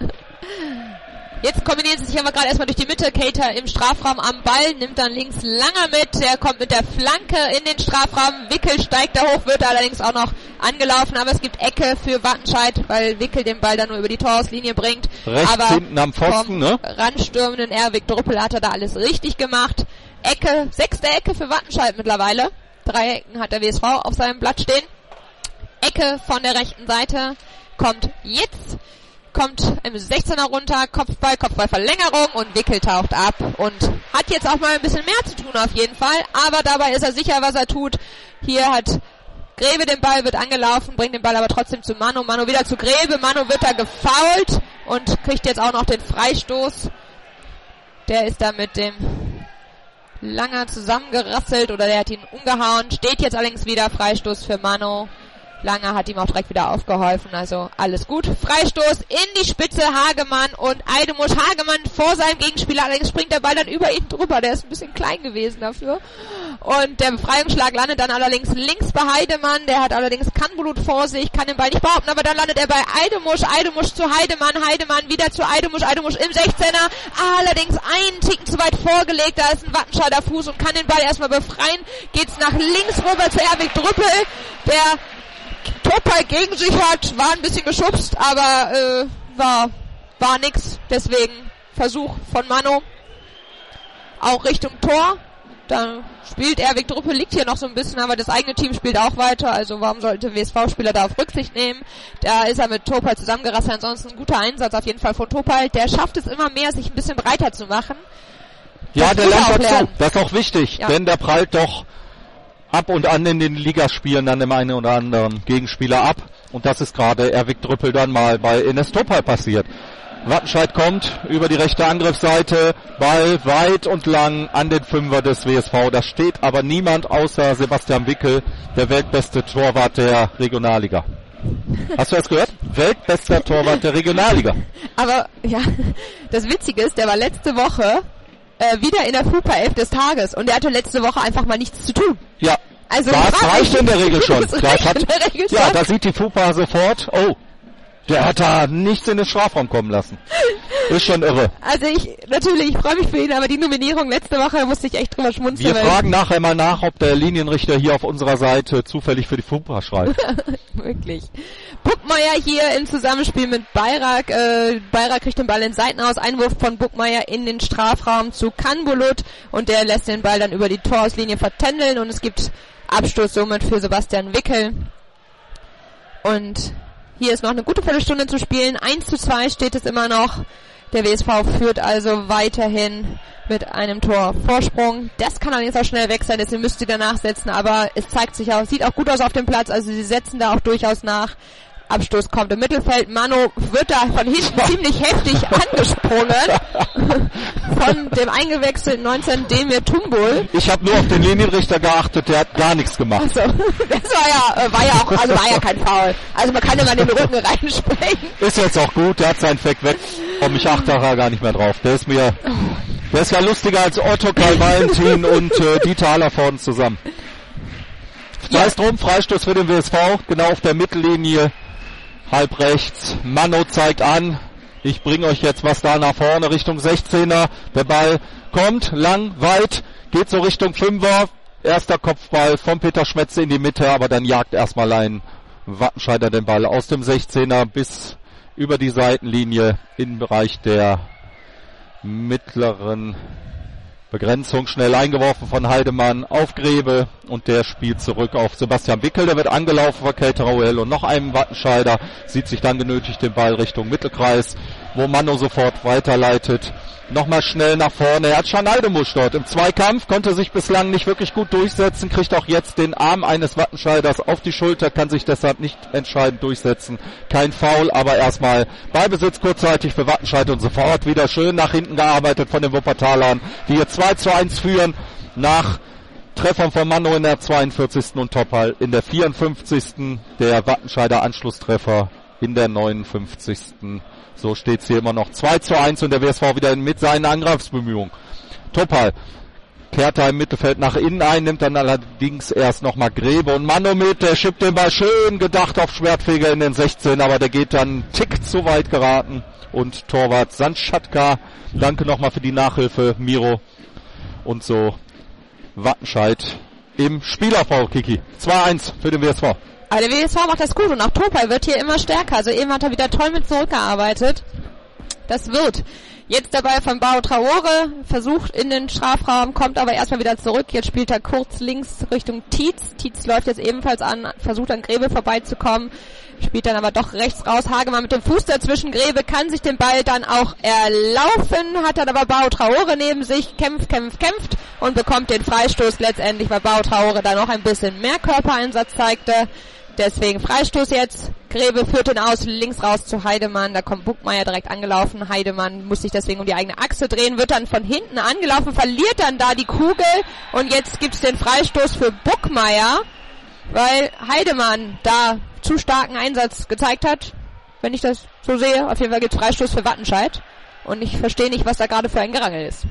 Jetzt kombinieren sie sich aber gerade erstmal durch die Mitte. Cater im Strafraum am Ball, nimmt dann links Langer mit. Der kommt mit der Flanke in den Strafraum. Wickel steigt da hoch, wird allerdings auch noch angelaufen. Aber es gibt Ecke für Wattenscheid, weil Wickel den Ball dann nur über die Torauslinie bringt. Rechts aber hinten am Pfosten, ne? Ranstürmenden Erwig Drüppel hat er da alles richtig gemacht. Ecke, 6. Ecke für Wattenscheid mittlerweile. 3 Ecken hat der WSV auf seinem Blatt stehen. Ecke von der rechten Seite kommt jetzt. Kommt im 16er runter, Kopfballverlängerung und Wickel taucht ab und hat jetzt auch mal ein bisschen mehr zu tun auf jeden Fall, aber dabei ist er sicher, was er tut. Hier hat Greve den Ball, wird angelaufen, bringt den Ball aber trotzdem zu Mano, Mano wieder zu Greve, Mano wird da gefoult und kriegt jetzt auch noch den Freistoß. Der ist da mit dem Langer zusammengerasselt oder der hat ihn umgehauen, steht jetzt allerdings wieder, Freistoß für Mano. Langer hat ihm auch direkt wieder aufgeholfen, also alles gut. Freistoß in die Spitze, Hagemann und Eidemusch. Hagemann vor seinem Gegenspieler, allerdings springt der Ball dann über ihn drüber, der ist ein bisschen klein gewesen dafür. Und der Befreiungsschlag landet dann allerdings links bei Heidemann, der hat allerdings Kannblut vor sich, kann den Ball nicht behaupten, aber dann landet er bei Eidemusch, Eidemusch zu Heidemann, Heidemann wieder zu Eidemusch, Eidemusch im 16er, allerdings einen Ticken zu weit vorgelegt, da ist ein Wattenscheider Fuß und kann den Ball erstmal befreien, geht's nach links rüber zu Erwig Drüppel, der Topal gegen sich hat, war ein bisschen geschubst, aber war nix. Deswegen Versuch von Mano. Auch Richtung Tor. Dann spielt Erwig Drüppel, liegt hier noch so ein bisschen, aber das eigene Team spielt auch weiter. Also warum sollte WSV-Spieler da auf Rücksicht nehmen? Da ist er mit Topal zusammengerasselt. Ansonsten ein guter Einsatz auf jeden Fall von Topal. Der schafft es immer mehr, sich ein bisschen breiter zu machen. Ja, der lernt dazu. Das ist auch wichtig, denn der prallt doch ab und an in den Ligaspielen dann dem einen oder anderen Gegenspieler ab. Und das ist gerade Erwig Drüppel dann mal bei Ines Topal passiert. Wattenscheid kommt über die rechte Angriffsseite, Ball weit und lang an den Fünfer des WSV. Da steht aber niemand außer Sebastian Wickel, der weltbeste Torwart der Regionalliga. Hast du das gehört? Weltbester Torwart der Regionalliga. Aber ja, das Witzige ist, der war letzte Woche wieder in der FUPA 11 des Tages und der hatte letzte Woche einfach mal nichts zu tun. Ja, also das reicht in der Regel schon. Ja, da sieht die FUPA sofort, oh, der hat da nichts in den Strafraum kommen lassen. Ist schon irre. Also ich freue mich für ihn, aber die Nominierung letzte Woche musste ich echt drüber schmunzeln. Wir fragen nachher mal nach, ob der Linienrichter hier auf unserer Seite zufällig für die FUPA schreibt. Wirklich. Buckmeier hier im Zusammenspiel mit Bayrak. Bayrak kriegt den Ball in Seitenhaus. Einwurf von Buckmeier in den Strafraum zu Kannbulut und der lässt den Ball dann über die Torauslinie vertändeln und es gibt Abstoß somit für Sebastian Wickel. Und hier ist noch eine gute Viertelstunde zu spielen. 1:2 steht es immer noch. Der WSV führt also weiterhin mit einem Tor Vorsprung. Das kann allerdings auch schnell weg sein, deswegen müsst ihr danach setzen, aber es zeigt sich auch, sieht auch gut aus auf dem Platz, also sie setzen da auch durchaus nach. Abstoß kommt im Mittelfeld. Mano wird da von hinten ziemlich heftig angesprungen von dem eingewechselten 19. Demir Tumbul. Ich habe nur auf den Linienrichter geachtet, der hat gar nichts gemacht. Also, das war ja kein Foul. Also man kann immer in den Rücken reinspringen. Ist jetzt auch gut, der hat seinen Fleck weg. Komm, ich achte da gar nicht mehr drauf. Der ist ja lustiger als Otto, Karl Valentin und Dieter Hallervorden zusammen. Da ist drum, Freistoß für den WSV, genau auf der Mittellinie, halb rechts. Mano zeigt an, ich bringe euch jetzt was da nach vorne, Richtung 16er. Der Ball kommt, lang, weit, geht so Richtung 5er. Erster Kopfball von Peter Schmetze in die Mitte, aber dann jagt erstmal ein Wattenscheider den Ball aus dem 16er bis über die Seitenlinie im Bereich der mittleren Begrenzung, schnell eingeworfen von Heidemann auf Grebe und der spielt zurück auf Sebastian Wickel. Der wird angelaufen von Kelteruel und noch einem Wattenscheider, sieht sich dann genötigt den Ball Richtung Mittelkreis, wo Mano sofort weiterleitet. Nochmal schnell nach vorne. Ercan Neidemusch dort im Zweikampf, konnte sich bislang nicht wirklich gut durchsetzen, kriegt auch jetzt den Arm eines Wattenscheiders auf die Schulter, kann sich deshalb nicht entscheidend durchsetzen. Kein Foul, aber erstmal Ballbesitz kurzzeitig für Wattenscheid und sofort wieder schön nach hinten gearbeitet von den Wuppertalern, die hier 2:1 führen nach Treffern von Mano in der 42. und Topal in der 54. Der Wattenscheider Anschlusstreffer in der 59. So steht's hier immer noch 2:1 und der WSV wieder mit seinen Angriffsbemühungen. Topal kehrt da im Mittelfeld nach innen ein, nimmt dann allerdings erst nochmal Grebe und Mano mit, der schippt den Ball schön gedacht auf Schwertfeger in den 16, aber der geht dann einen Tick zu weit geraten und Torwart Sandschatka, danke nochmal für die Nachhilfe, Miro. Und so Wattenscheid im Spielaufbau, Kiki. 2:1 für den WSV. Aber der WSV macht das gut und auch Topal wird hier immer stärker. Also eben hat er wieder toll mit zurückgearbeitet. Das wird. Jetzt dabei von Bao Traore, versucht in den Strafraum, kommt aber erstmal wieder zurück. Jetzt spielt er kurz links Richtung Tietz. Tietz läuft jetzt ebenfalls an, versucht an Grebe vorbeizukommen. Spielt dann aber doch rechts raus. Hagemann mit dem Fuß dazwischen. Grebe kann sich den Ball dann auch erlaufen, hat dann aber Bao Traore neben sich, kämpft und bekommt den Freistoß letztendlich, weil Bao Traore da noch ein bisschen mehr Körpereinsatz zeigte. Deswegen Freistoß jetzt. Grebe führt ihn aus, links raus zu Heidemann. Da kommt Buckmeier direkt angelaufen. Heidemann muss sich deswegen um die eigene Achse drehen, wird dann von hinten angelaufen, verliert dann da die Kugel. Und jetzt gibt's den Freistoß für Buckmeier, weil Heidemann da zu starken Einsatz gezeigt hat. Wenn ich das so sehe, auf jeden Fall gibt's Freistoß für Wattenscheid. Und ich verstehe nicht, was da gerade für ein Gerangel ist.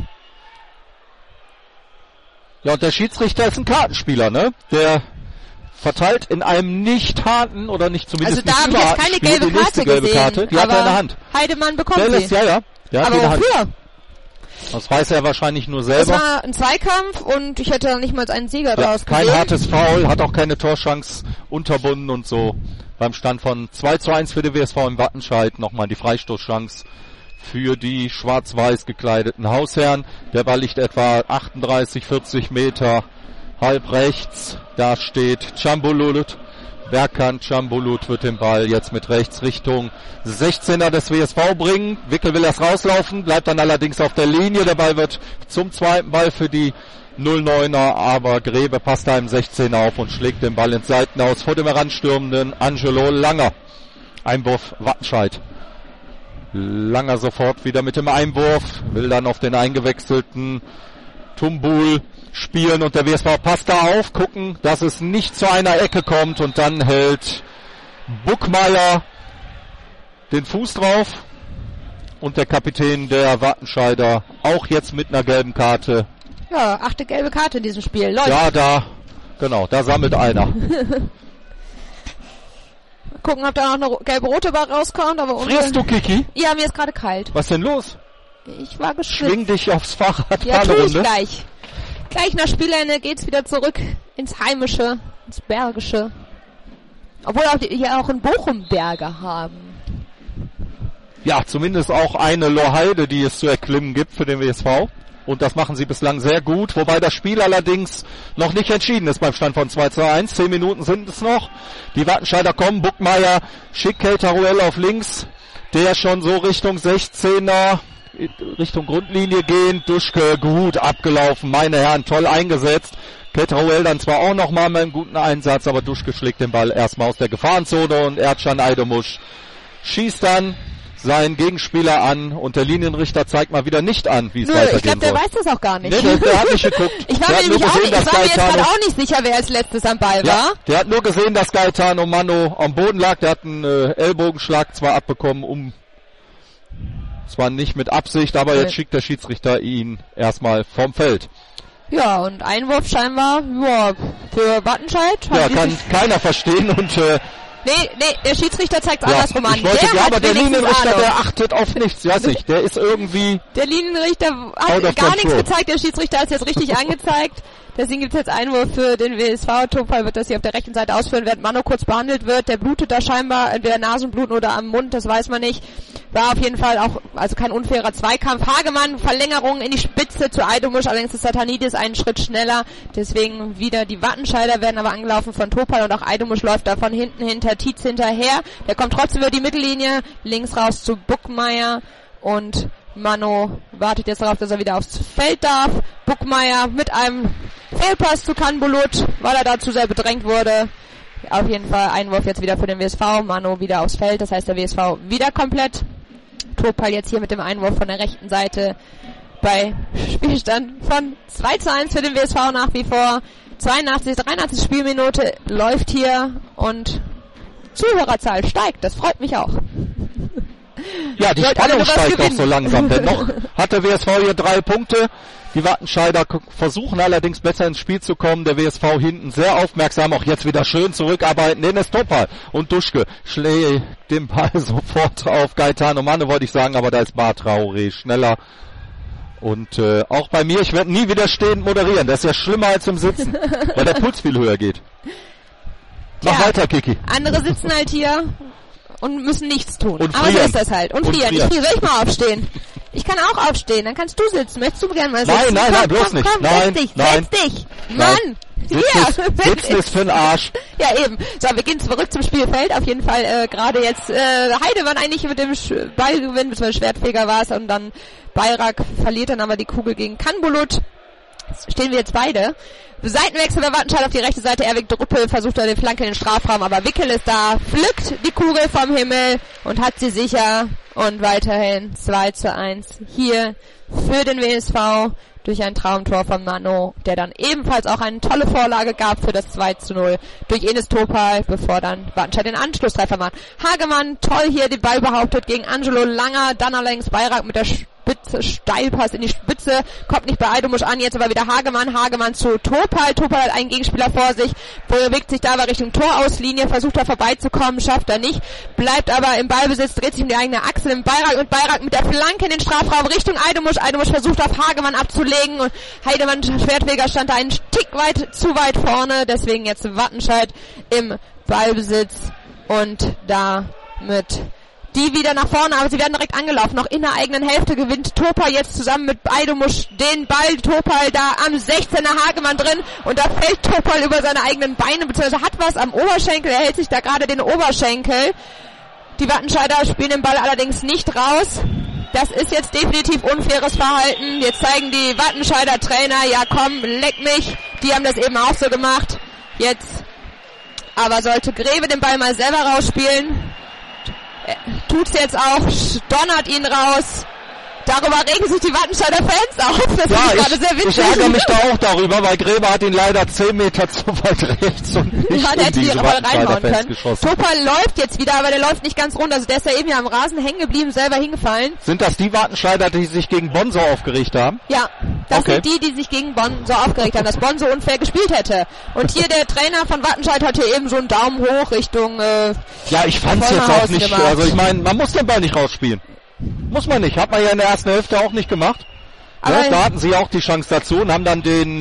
Ja, und der Schiedsrichter ist ein Kartenspieler, ne? Der verteilt in einem nicht harten oder nicht zumindest also nicht überharten Spiel die nächste gelbe Karte. Die hat er in der Hand. Heidemann bekommt sie. Ja. Aber wofür? Das weiß er wahrscheinlich nur selber. Das war ein Zweikampf und ich hätte nicht mal einen Sieger draus gesehen. Kein hartes Foul, hat auch keine Torchance unterbunden und so. Beim Stand von 2:1 für den WSV im Wattenscheid nochmal die Freistoßchance für die schwarz-weiß gekleideten Hausherren. Der Ball liegt etwa 38, 40 Meter halb rechts. Da steht Chambulut. Berkan Chambulut wird den Ball jetzt mit rechts Richtung 16er des WSV bringen. Wickel will erst rauslaufen, bleibt dann allerdings auf der Linie. Der Ball wird zum zweiten Ball für die 09er, aber Grebe passt da im 16er auf und schlägt den Ball ins Seitenaus vor dem heranstürmenden Angelo Langer. Einwurf Wattenscheid. Langer sofort wieder mit dem Einwurf, will dann auf den eingewechselten Tumbul spielen und der WSV passt da auf, gucken, dass es nicht zu einer Ecke kommt und dann hält Buckmeier den Fuß drauf und der Kapitän der Wattenscheider auch jetzt mit einer gelben Karte. Ja, 8. gelbe Karte in diesem Spiel. Läuft. Ja, da sammelt einer. Gucken, ob da noch eine gelbe-rote Bar rauskommt. Aber frierst du, Kiki? Ja, mir ist gerade kalt. Was denn los? Ich war geschwitzt. Schwing dich aufs Fahrrad. Ja, tu ich gleich. Gleich nach Spielende geht's wieder zurück ins Heimische, ins Bergische. Obwohl auch die hier auch in Bochum Berge haben. Ja, zumindest auch eine Loheide, die es zu erklimmen gibt für den WSV. Und das machen sie bislang sehr gut, wobei das Spiel allerdings noch nicht entschieden ist beim Stand von 2:1. 10 Minuten sind es noch. Die Wattenscheider kommen, Buckmeier schickt Kelteruel auf links, der schon so Richtung 16er, Richtung Grundlinie gehen. Duschke gut abgelaufen, meine Herren, toll eingesetzt. Kelteruel dann zwar auch nochmal mit einem guten Einsatz, aber Duschke schlägt den Ball erstmal aus der Gefahrenzone und Ercan Neidemusch schießt dann seinen Gegenspieler an und der Linienrichter zeigt mal wieder nicht an, wie es weitergehen soll. Ich glaube, der weiß das auch gar nicht. Nee, der hat nicht geguckt. Ich war mir jetzt gerade auch nicht sicher, wer als letztes am Ball war. Der hat nur gesehen, dass Gaetano Mano am Boden lag. Der hat einen Ellbogenschlag zwar abbekommen, Zwar nicht mit Absicht, aber jetzt schickt der Schiedsrichter ihn erstmal vom Feld. Ja, und Einwurf scheinbar für Wattenscheid. Ja, kann keiner verstehen und Nee, der Schiedsrichter zeigt andersrum an. Aber der Linienrichter, der achtet auf nichts. Ja, nicht. Der ist irgendwie... Der Linienrichter hat gar nichts gezeigt. Der Schiedsrichter hat es jetzt richtig angezeigt. Deswegen gibt es jetzt Einwurf für den WSV. Topal wird das hier auf der rechten Seite ausführen, während Mano kurz behandelt wird. Der blutet da scheinbar, entweder Nasenbluten oder am Mund, das weiß man nicht. War auf jeden Fall auch, also kein unfairer Zweikampf. Hagemann, Verlängerung in die Spitze zu Eidomusch, allerdings ist Satanidis einen Schritt schneller. Deswegen wieder die Wattenscheider werden aber angelaufen von Topal und auch Eidomusch läuft da von hinten hinter Tietz hinterher. Der kommt trotzdem über die Mittellinie, links raus zu Buckmeier und Mano wartet jetzt darauf, dass er wieder aufs Feld darf. Buckmeier mit einem Fehlpass zu Kanbulut, weil er dazu sehr bedrängt wurde. Auf jeden Fall Einwurf jetzt wieder für den WSV. Mano wieder aufs Feld, das heißt der WSV wieder komplett. Topal jetzt hier mit dem Einwurf von der rechten Seite bei Spielstand von 2:1 für den WSV nach wie vor. 83. Spielminute läuft hier und Zuhörerzahl steigt, das freut mich auch. Ja, die Spannung steigt auch so langsam, denn noch hat der WSV hier 3 Punkte. Die Wattenscheider versuchen allerdings besser ins Spiel zu kommen. Der WSV hinten sehr aufmerksam, auch jetzt wieder schön zurückarbeiten. Den ist Topal und Duschke schlägt den Ball sofort auf Gaetano Mano, wollte ich sagen, aber da ist Bart Traoré schneller. Und auch bei mir, ich werde nie wieder stehend moderieren. Das ist ja schlimmer als im Sitzen, weil der Puls viel höher geht. Mach weiter, Kiki. Andere sitzen halt hier und müssen nichts tun. Und aber so ist das halt. Und frieren. Soll ich mal aufstehen? Ich kann auch aufstehen, dann kannst du sitzen. Möchtest du gerne mal sitzen? Nein, bloß nicht. Nein, setz dich. Mann! Sitzen ist für den Arsch. Ja, eben. So, wir gehen zurück zum Spielfeld. Auf jeden Fall gerade jetzt Heidemann eigentlich mit dem Ballgewinn, beziehungsweise Schwertfeger war es und dann Bayrak verliert dann aber die Kugel gegen Kanbulut. Stehen wir jetzt beide. Seitenwechsel bei Wattenscheid auf die rechte Seite. Erwin Druppel versucht da den Flanke in den Strafraum, aber Wickel ist da, pflückt die Kugel vom Himmel und hat sie sicher. Und weiterhin 2:1 hier für den WSV durch ein Traumtor von Mano, der dann ebenfalls auch eine tolle Vorlage gab für das 2:0 durch Enes Topal, bevor dann Wattenscheid den Anschlusstreffer macht. Hagemann toll hier den Ball behauptet gegen Angelo Langer, dann allerdings Bayrak mit der Spitze, Steilpass in die Spitze, kommt nicht bei Eidomusch an, jetzt aber wieder Hagemann zu Topal, Topal hat einen Gegenspieler vor sich, bewegt sich da aber Richtung Torauslinie, versucht da vorbeizukommen, schafft er nicht, bleibt aber im Ballbesitz, dreht sich um die eigene Achse im Bayrak mit der Flanke in den Strafraum Richtung Eidomusch, Eidomusch versucht auf Hagemann abzulegen und Heidemann Schwertfeger stand da einen Tick zu weit vorne, deswegen jetzt Wattenscheid im Ballbesitz und damit die wieder nach vorne, aber sie werden direkt angelaufen. Noch in der eigenen Hälfte gewinnt Topal jetzt zusammen mit Eidomusch den Ball. Topal da am 16er, Hagemann drin und da fällt Topal über seine eigenen Beine, beziehungsweise hat was am Oberschenkel. Er hält sich da gerade den Oberschenkel. Die Wattenscheider spielen den Ball allerdings nicht raus. Das ist jetzt definitiv unfaires Verhalten. Jetzt zeigen die Wattenscheider Trainer, ja komm, leck mich. Die haben das eben auch so gemacht. Jetzt aber sollte Greve den Ball mal selber rausspielen. Tut's jetzt auch, donnert ihn raus. Darüber regen sich die Wattenscheider Fans auf. Das ist gerade sehr witzig. Ich ärgere mich da auch darüber, weil Grebe hat ihn leider 10 Meter zu weit rechts und nicht in diese Wattenscheider Fans geschossen. Topal läuft jetzt wieder, aber der läuft nicht ganz rund. Also der ist ja eben hier am Rasen hängen geblieben, selber hingefallen. Sind das die Wattenscheider, die sich gegen Bonn so aufgeregt haben? Ja, das sind die sich gegen Bonn so aufgeregt haben, dass Bonn so unfair gespielt hätte. Und hier der Trainer von Wattenscheid hat hier eben so einen Daumen hoch Richtung ja, ich fand's jetzt auch nicht. Gemacht. Also ich meine, man muss den Ball nicht rausspielen. Muss man nicht. Hat man ja in der ersten Hälfte auch nicht gemacht. Ja, da hatten sie auch die Chance dazu und haben dann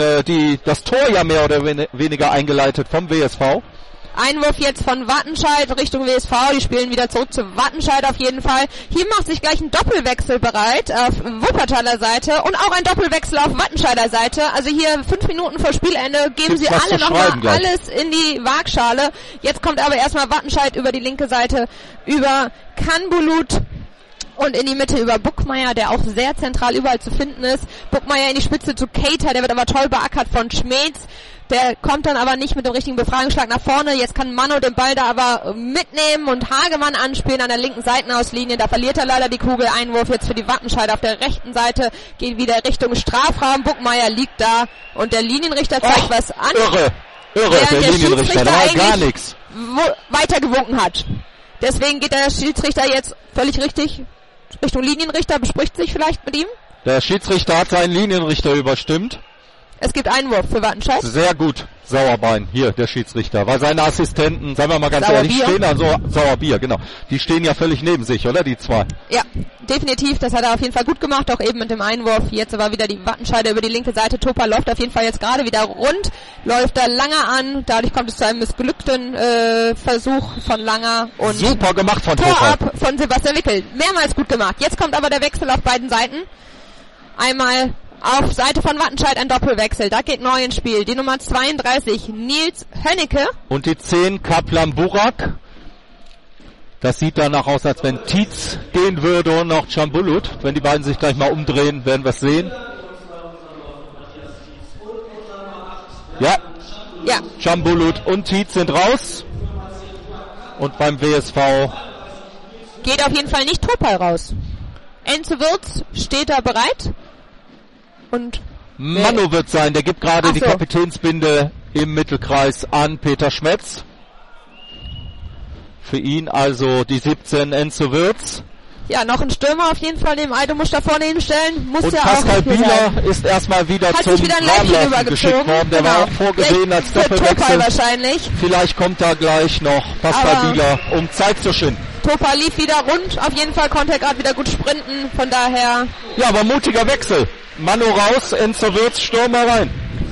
das Tor ja mehr oder weniger eingeleitet vom WSV. Einwurf jetzt von Wattenscheid Richtung WSV. Die spielen wieder zurück zu Wattenscheid auf jeden Fall. Hier macht sich gleich ein Doppelwechsel bereit auf Wuppertaler Seite und auch ein Doppelwechsel auf Wattenscheider Seite. Also hier 5 Minuten vor Spielende geben sie alle nochmal alles in die Waagschale. Jetzt kommt aber erstmal Wattenscheid über die linke Seite über Kanbulut. Und in die Mitte über Buckmeier, der auch sehr zentral überall zu finden ist. Buckmeier in die Spitze zu Keita, der wird aber toll beackert von Schmetz. Der kommt dann aber nicht mit dem richtigen Befreiungsschlag nach vorne. Jetzt kann Mano den Ball da aber mitnehmen und Hagemann anspielen an der linken Seitenauslinie. Da verliert er leider die Kugel. Einwurf jetzt für die Wattenscheider auf der rechten Seite. Geht wieder Richtung Strafraum. Buckmeier liegt da und der Linienrichter zeigt was an. Irre, der Linienrichter, da war gar nichts. Weiter gewunken hat. Deswegen geht der Schiedsrichter jetzt völlig richtig Richtung Linienrichter, bespricht sich vielleicht mit ihm. Der Schiedsrichter hat seinen Linienrichter überstimmt. Es gibt Einwurf für Wattenscheid. Sehr gut, Sauerbein, hier der Schiedsrichter, weil seine Assistenten, sagen wir mal ganz ehrlich, stehen da so, Sauerbier, genau, die stehen ja völlig neben sich, oder, die zwei? Ja, definitiv, das hat er auf jeden Fall gut gemacht, auch eben mit dem Einwurf. Jetzt aber wieder die Wattenscheider über die linke Seite. Topal läuft auf jeden Fall jetzt gerade wieder rund, läuft da Langer an, dadurch kommt es zu einem missglückten Versuch von Langer und super gemacht von Tor Topal. ab von Sebastian Wickel, mehrmals gut gemacht. Jetzt kommt aber der Wechsel auf beiden Seiten. Einmal auf Seite von Wattenscheid ein Doppelwechsel. Da geht neu ins Spiel. Die Nummer 32, Nils Hönnecke. Und die 10, Kaplan Burak. Das sieht danach aus, als wenn Tietz gehen würde und noch Chambulut. Wenn die beiden sich gleich mal umdrehen, werden wir es sehen. Ja. Ja. Chambulut und Tietz sind raus. Und beim WSV geht auf jeden Fall nicht Topal raus. Enzo Wirtz steht da bereit. Und Manu wird sein, der gibt gerade die Kapitänsbinde im Mittelkreis an Peter Schmetz. Für ihn also die 17 Enzo Wirtz. Ja, noch ein Stürmer auf jeden Fall, neben Eido muss da vorne hinstellen. Muss und ja Pascal auch Bieler ist erstmal wieder zum Warmlaufen geschickt worden. Der war auch vorgesehen als Doppelwechsel. Wahrscheinlich. Vielleicht kommt da gleich noch Pascal Bieler, um Zeit zu schinden. Topal lief wieder rund, auf jeden Fall konnte er gerade wieder gut sprinten, von daher... Ja, aber mutiger Wechsel. Manu raus, Enzo Wirtz, Stürmer rein.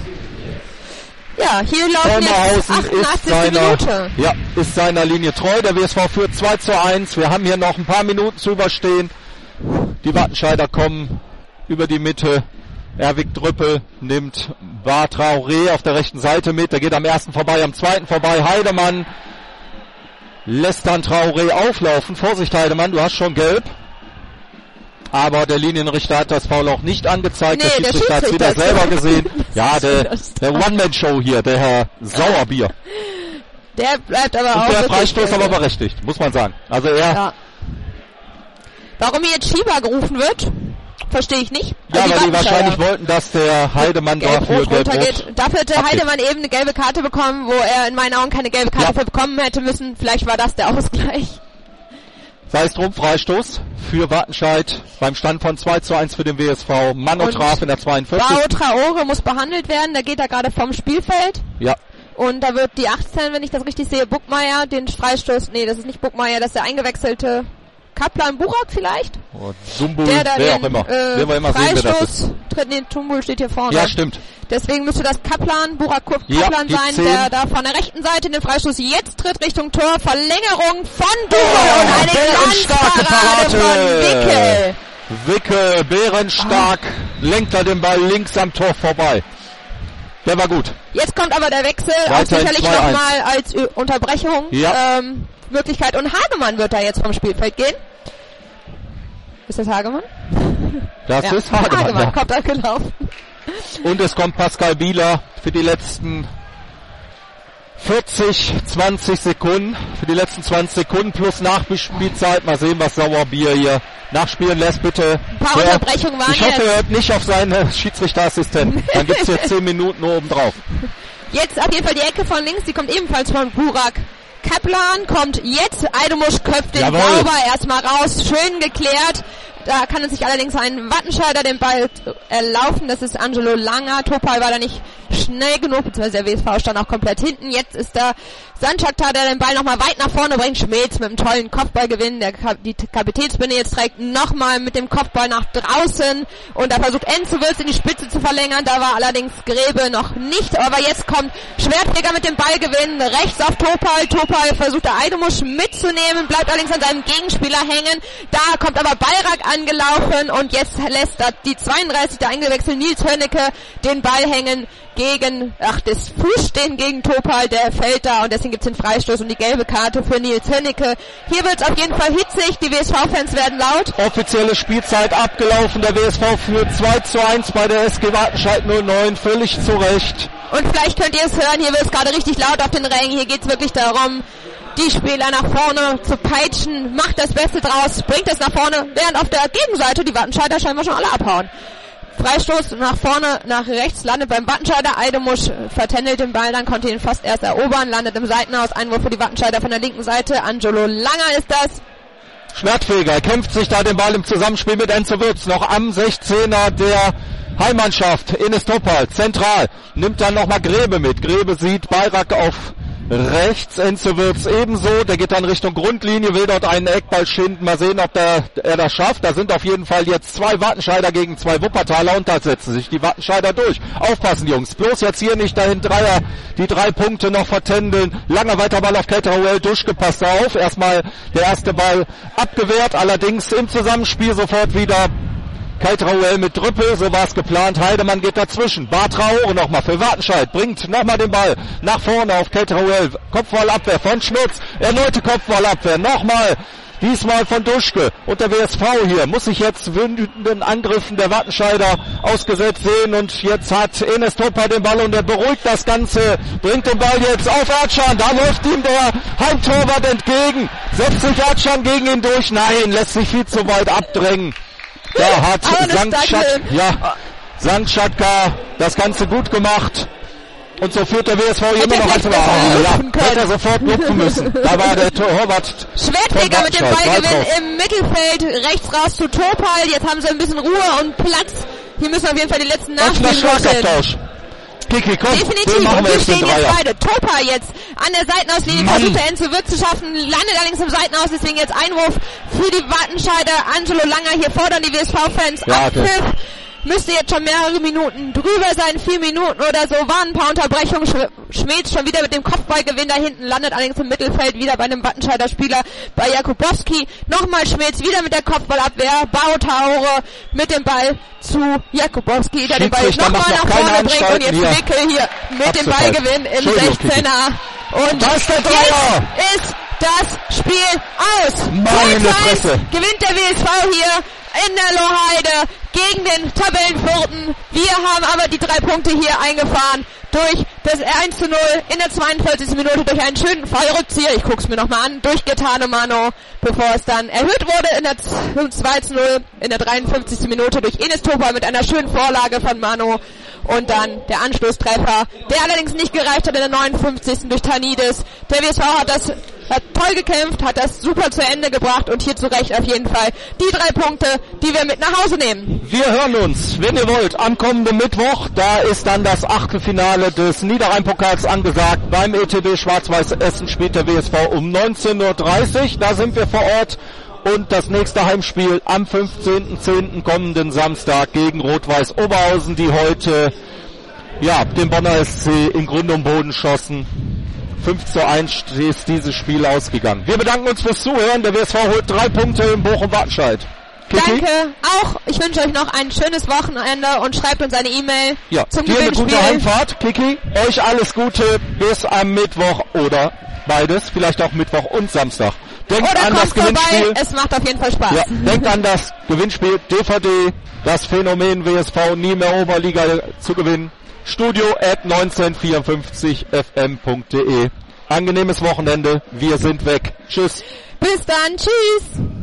Ja, hier laufen jetzt 88. Minute. Ja, ist seiner Linie treu. Der WSV führt 2:1. Wir haben hier noch ein paar Minuten zu überstehen. Die Wattenscheider kommen über die Mitte. Erwig Drüppel nimmt Bar Traoré auf der rechten Seite mit. Der geht am ersten vorbei, am zweiten vorbei. Heidemann lässt dann Traoré auflaufen. Vorsicht Heidemann, du hast schon gelb. Aber der Linienrichter hat das Foul auch nicht angezeigt. Der Schiedsrichter hat es wieder selber gesehen. Ja, der One-Man-Show hier, der Herr Sauerbier. Der bleibt aber auch. Und der Freistoß aber berechtigt, muss man sagen. Also ja. Warum hier jetzt Schieber gerufen wird, verstehe ich nicht. Ja, weil die wahrscheinlich wollten, dass der Heidemann dafür runtergeht. Dafür hätte Heidemann eben eine gelbe Karte bekommen, wo er in meinen Augen keine gelbe Karte für bekommen hätte müssen. Vielleicht war das der Ausgleich. Sei es drum, Freistoß für Wattenscheid beim Stand von 2:1 für den WSV. Manu traf in der 42. Bao Traore muss behandelt werden, der geht da gerade vom Spielfeld. Ja. Und da wird die 18, wenn ich das richtig sehe, Buckmeier den Freistoß, nee, das ist nicht Buckmeier, das ist der eingewechselte Kaplan Burak vielleicht. Oh, Zumbul, der da wer auch immer. Wer wir immer sehen, wer das ist. Nee, Zumbul steht hier vorne. Ja, stimmt. Deswegen müsste das Burak Kaplan sein, 10. der da von der rechten Seite den Freistoß jetzt tritt Richtung Tor. Verlängerung von Dummel und eine Glanzparade von Wickel. Wickel, bärenstark, lenkt er den Ball links am Tor vorbei. Der war gut. Jetzt kommt aber der Wechsel, auch sicherlich nochmal als Unterbrechung. Ja. Möglichkeit. Und Hagemann wird da jetzt vom Spielfeld gehen. Ist das Hagemann? Das ist Hagemann. Hagemann kommt da gelaufen. Und es kommt Pascal Bieler für die letzten 20 Sekunden. Für die letzten 20 Sekunden plus Nachspielzeit. Mal sehen, was Sauerbier hier nachspielen lässt. Bitte. Ein paar Unterbrechungen waren jetzt. Ich hoffe, er hört nicht auf seinen Schiedsrichterassistenten. Dann gibt es jetzt 10 Minuten nur oben drauf. Jetzt auf jeden Fall die Ecke von links. Die kommt ebenfalls von Burak. Kaplan kommt jetzt. Eidemusch köpft den sauber erstmal raus. Schön geklärt. Da kann es sich allerdings ein Wattenscheider den Ball erlaufen. Das ist Angelo Langer. Topal war da nicht schnell genug, beziehungsweise der WSV stand auch komplett hinten. Jetzt ist da Sanchaktar, der den Ball nochmal weit nach vorne bringt. Schmelz mit einem tollen Kopfballgewinn. Die Kapitänsbinde jetzt trägt nochmal mit dem Kopfball nach draußen. Und da versucht Enzo Wirtz in die Spitze zu verlängern. Da war allerdings Grebe noch nicht. Aber jetzt kommt Schwertfeger mit dem Ballgewinn. Rechts auf Topal. Topal versucht der Eidemusch mitzunehmen. Bleibt allerdings an seinem Gegenspieler hängen. Da kommt aber Ballrak angelaufen. Und jetzt lässt da die 32, der eingewechselt Nils Hönnecke, den Ball hängen gegen, das Fußstehen gegen Topal, der fällt da und deswegen gibt's den Freistoß und die gelbe Karte für Nils Hönnecke. Hier wird's auf jeden Fall hitzig, die WSV-Fans werden laut. Offizielle Spielzeit abgelaufen, der WSV führt 2:1 bei der SG Wattenscheid 09, völlig zu Recht. Und vielleicht könnt ihr es hören, hier wird's gerade richtig laut auf den Rängen, hier geht's wirklich darum, die Spieler nach vorne zu peitschen, macht das Beste draus, bringt es nach vorne, während auf der Gegenseite die Wattenscheider scheinbar schon alle abhauen. Freistoß nach vorne, nach rechts, landet beim Wattenscheider. Eidemusch vertändelt den Ball, dann konnte ihn fast erst erobern, landet im Seitenhaus. Einwurf für die Wattenscheider von der linken Seite. Angelo Langer ist das. Schwertfeger kämpft sich da den Ball im Zusammenspiel mit Enzo Würz. Noch am 16er der Heimmannschaft. Enes Topal, zentral. Nimmt dann nochmal Grebe mit. Grebe sieht Bayrak auf rechts. Enzo Würz ebenso. Der geht dann Richtung Grundlinie, will dort einen Eckball schinden. Mal sehen, ob er das schafft. Da sind auf jeden Fall jetzt 2 Wattenscheider gegen 2 Wuppertaler und da setzen sich die Wattenscheider durch. Aufpassen, Jungs. Bloß jetzt hier nicht dahin die 3 Punkte noch vertändeln. Langer Weiterball auf Caterwell. Duschke passt auf. Erstmal der erste Ball abgewehrt. Allerdings im Zusammenspiel sofort wieder Caterwell mit Drüppel, so war es geplant. Heidemann geht dazwischen. Bartraore nochmal für Wattenscheid. Bringt nochmal den Ball nach vorne auf Caterwell. Kopfballabwehr von Schmitz. Erneute Kopfballabwehr. Nochmal. Diesmal von Duschke. Und der WSV hier muss sich jetzt wütenden Angriffen der Wattenscheider ausgesetzt sehen. Und jetzt hat Enes Topal den Ball und er beruhigt das Ganze. Bringt den Ball jetzt auf Ertschan. Da läuft ihm der Heimtorwart entgegen. Setzt sich Ertschan gegen ihn durch. Nein, lässt sich viel zu weit abdrängen. Da hat Sankt Schatka das Ganze gut gemacht. Und so führt der WSV hier immer noch hätte er sofort lupfen müssen. Da war der Torwart Schwertfeger mit dem Ballgewinn im Mittelfeld, rechts raus zu Topal. Jetzt haben sie ein bisschen Ruhe und Platz. Hier müssen auf jeden Fall die letzten Nachspiele machen. Kiki, komm, definitiv, und wir stehen jetzt beide. Topal jetzt an der Seitenauslinie, versucht der Enzo Würz zu schaffen, landet allerdings im Seitenaus, deswegen jetzt Einwurf für die Wattenscheider. Angelo Langer, hier fordern die WSV-Fans Abpfiff. Müsste jetzt schon mehrere Minuten drüber sein, 4 Minuten oder so, waren ein paar Unterbrechungen. Schmelz schon wieder mit dem Kopfballgewinn da hinten, landet allerdings im Mittelfeld, wieder bei einem Wattenscheider Spieler, bei Jakubowski. Nochmal Schmelz, wieder mit der Kopfballabwehr, Bartraore mit dem Ball zu Jakubowski, der den Ball nochmal nach vorne bringt und jetzt Wickel hier mit dem Ballgewinn im 16er. Und jetzt ist das Spiel aus. Meine Fresse. Gewinnt der WSV hier in der Lohheide gegen den Tabellenvierten. Wir haben aber die 3 Punkte hier eingefahren durch das 1:0 in der 42. Minute durch einen schönen Fallrückzieher. Ich guck's mir nochmal an. Durch Gaetano Mano, bevor es dann erhöht wurde in der 2:0 in der 53. Minute durch Enes Topal mit einer schönen Vorlage von Mano. Und dann der Anschlusstreffer, der allerdings nicht gereicht hat in der 59. durch Tanides. Der WSV hat toll gekämpft, hat das super zu Ende gebracht und hier zu Recht auf jeden Fall die 3 Punkte, die wir mit nach Hause nehmen. Wir hören uns, wenn ihr wollt, am kommenden Mittwoch. Da ist dann das Achtelfinale des Niederrhein-Pokals angesagt. Beim ETB Schwarz-Weiß Essen spielt der WSV um 19:30 Uhr. Da sind wir vor Ort. Und das nächste Heimspiel am 15.10. kommenden Samstag gegen Rot-Weiß Oberhausen, die heute den Bonner SC in Grund und Boden schossen. 5:1 ist dieses Spiel ausgegangen. Wir bedanken uns fürs Zuhören. Der WSV holt 3 Punkte in Bochum-Wattenscheid. Danke. Auch ich wünsche euch noch ein schönes Wochenende und schreibt uns eine E-Mail zum dir Gewinnspiel. Eine gute Heimfahrt, Kiki. Euch alles Gute bis am Mittwoch oder beides, vielleicht auch Mittwoch und Samstag. Denkt an das Gewinnspiel. Vorbei. Es macht auf jeden Fall Spaß. Ja, denkt an das Gewinnspiel DVD, das Phänomen WSV nie mehr Oberliga zu gewinnen. studio@1954fm.de. Angenehmes Wochenende. Wir sind weg. Tschüss. Bis dann. Tschüss.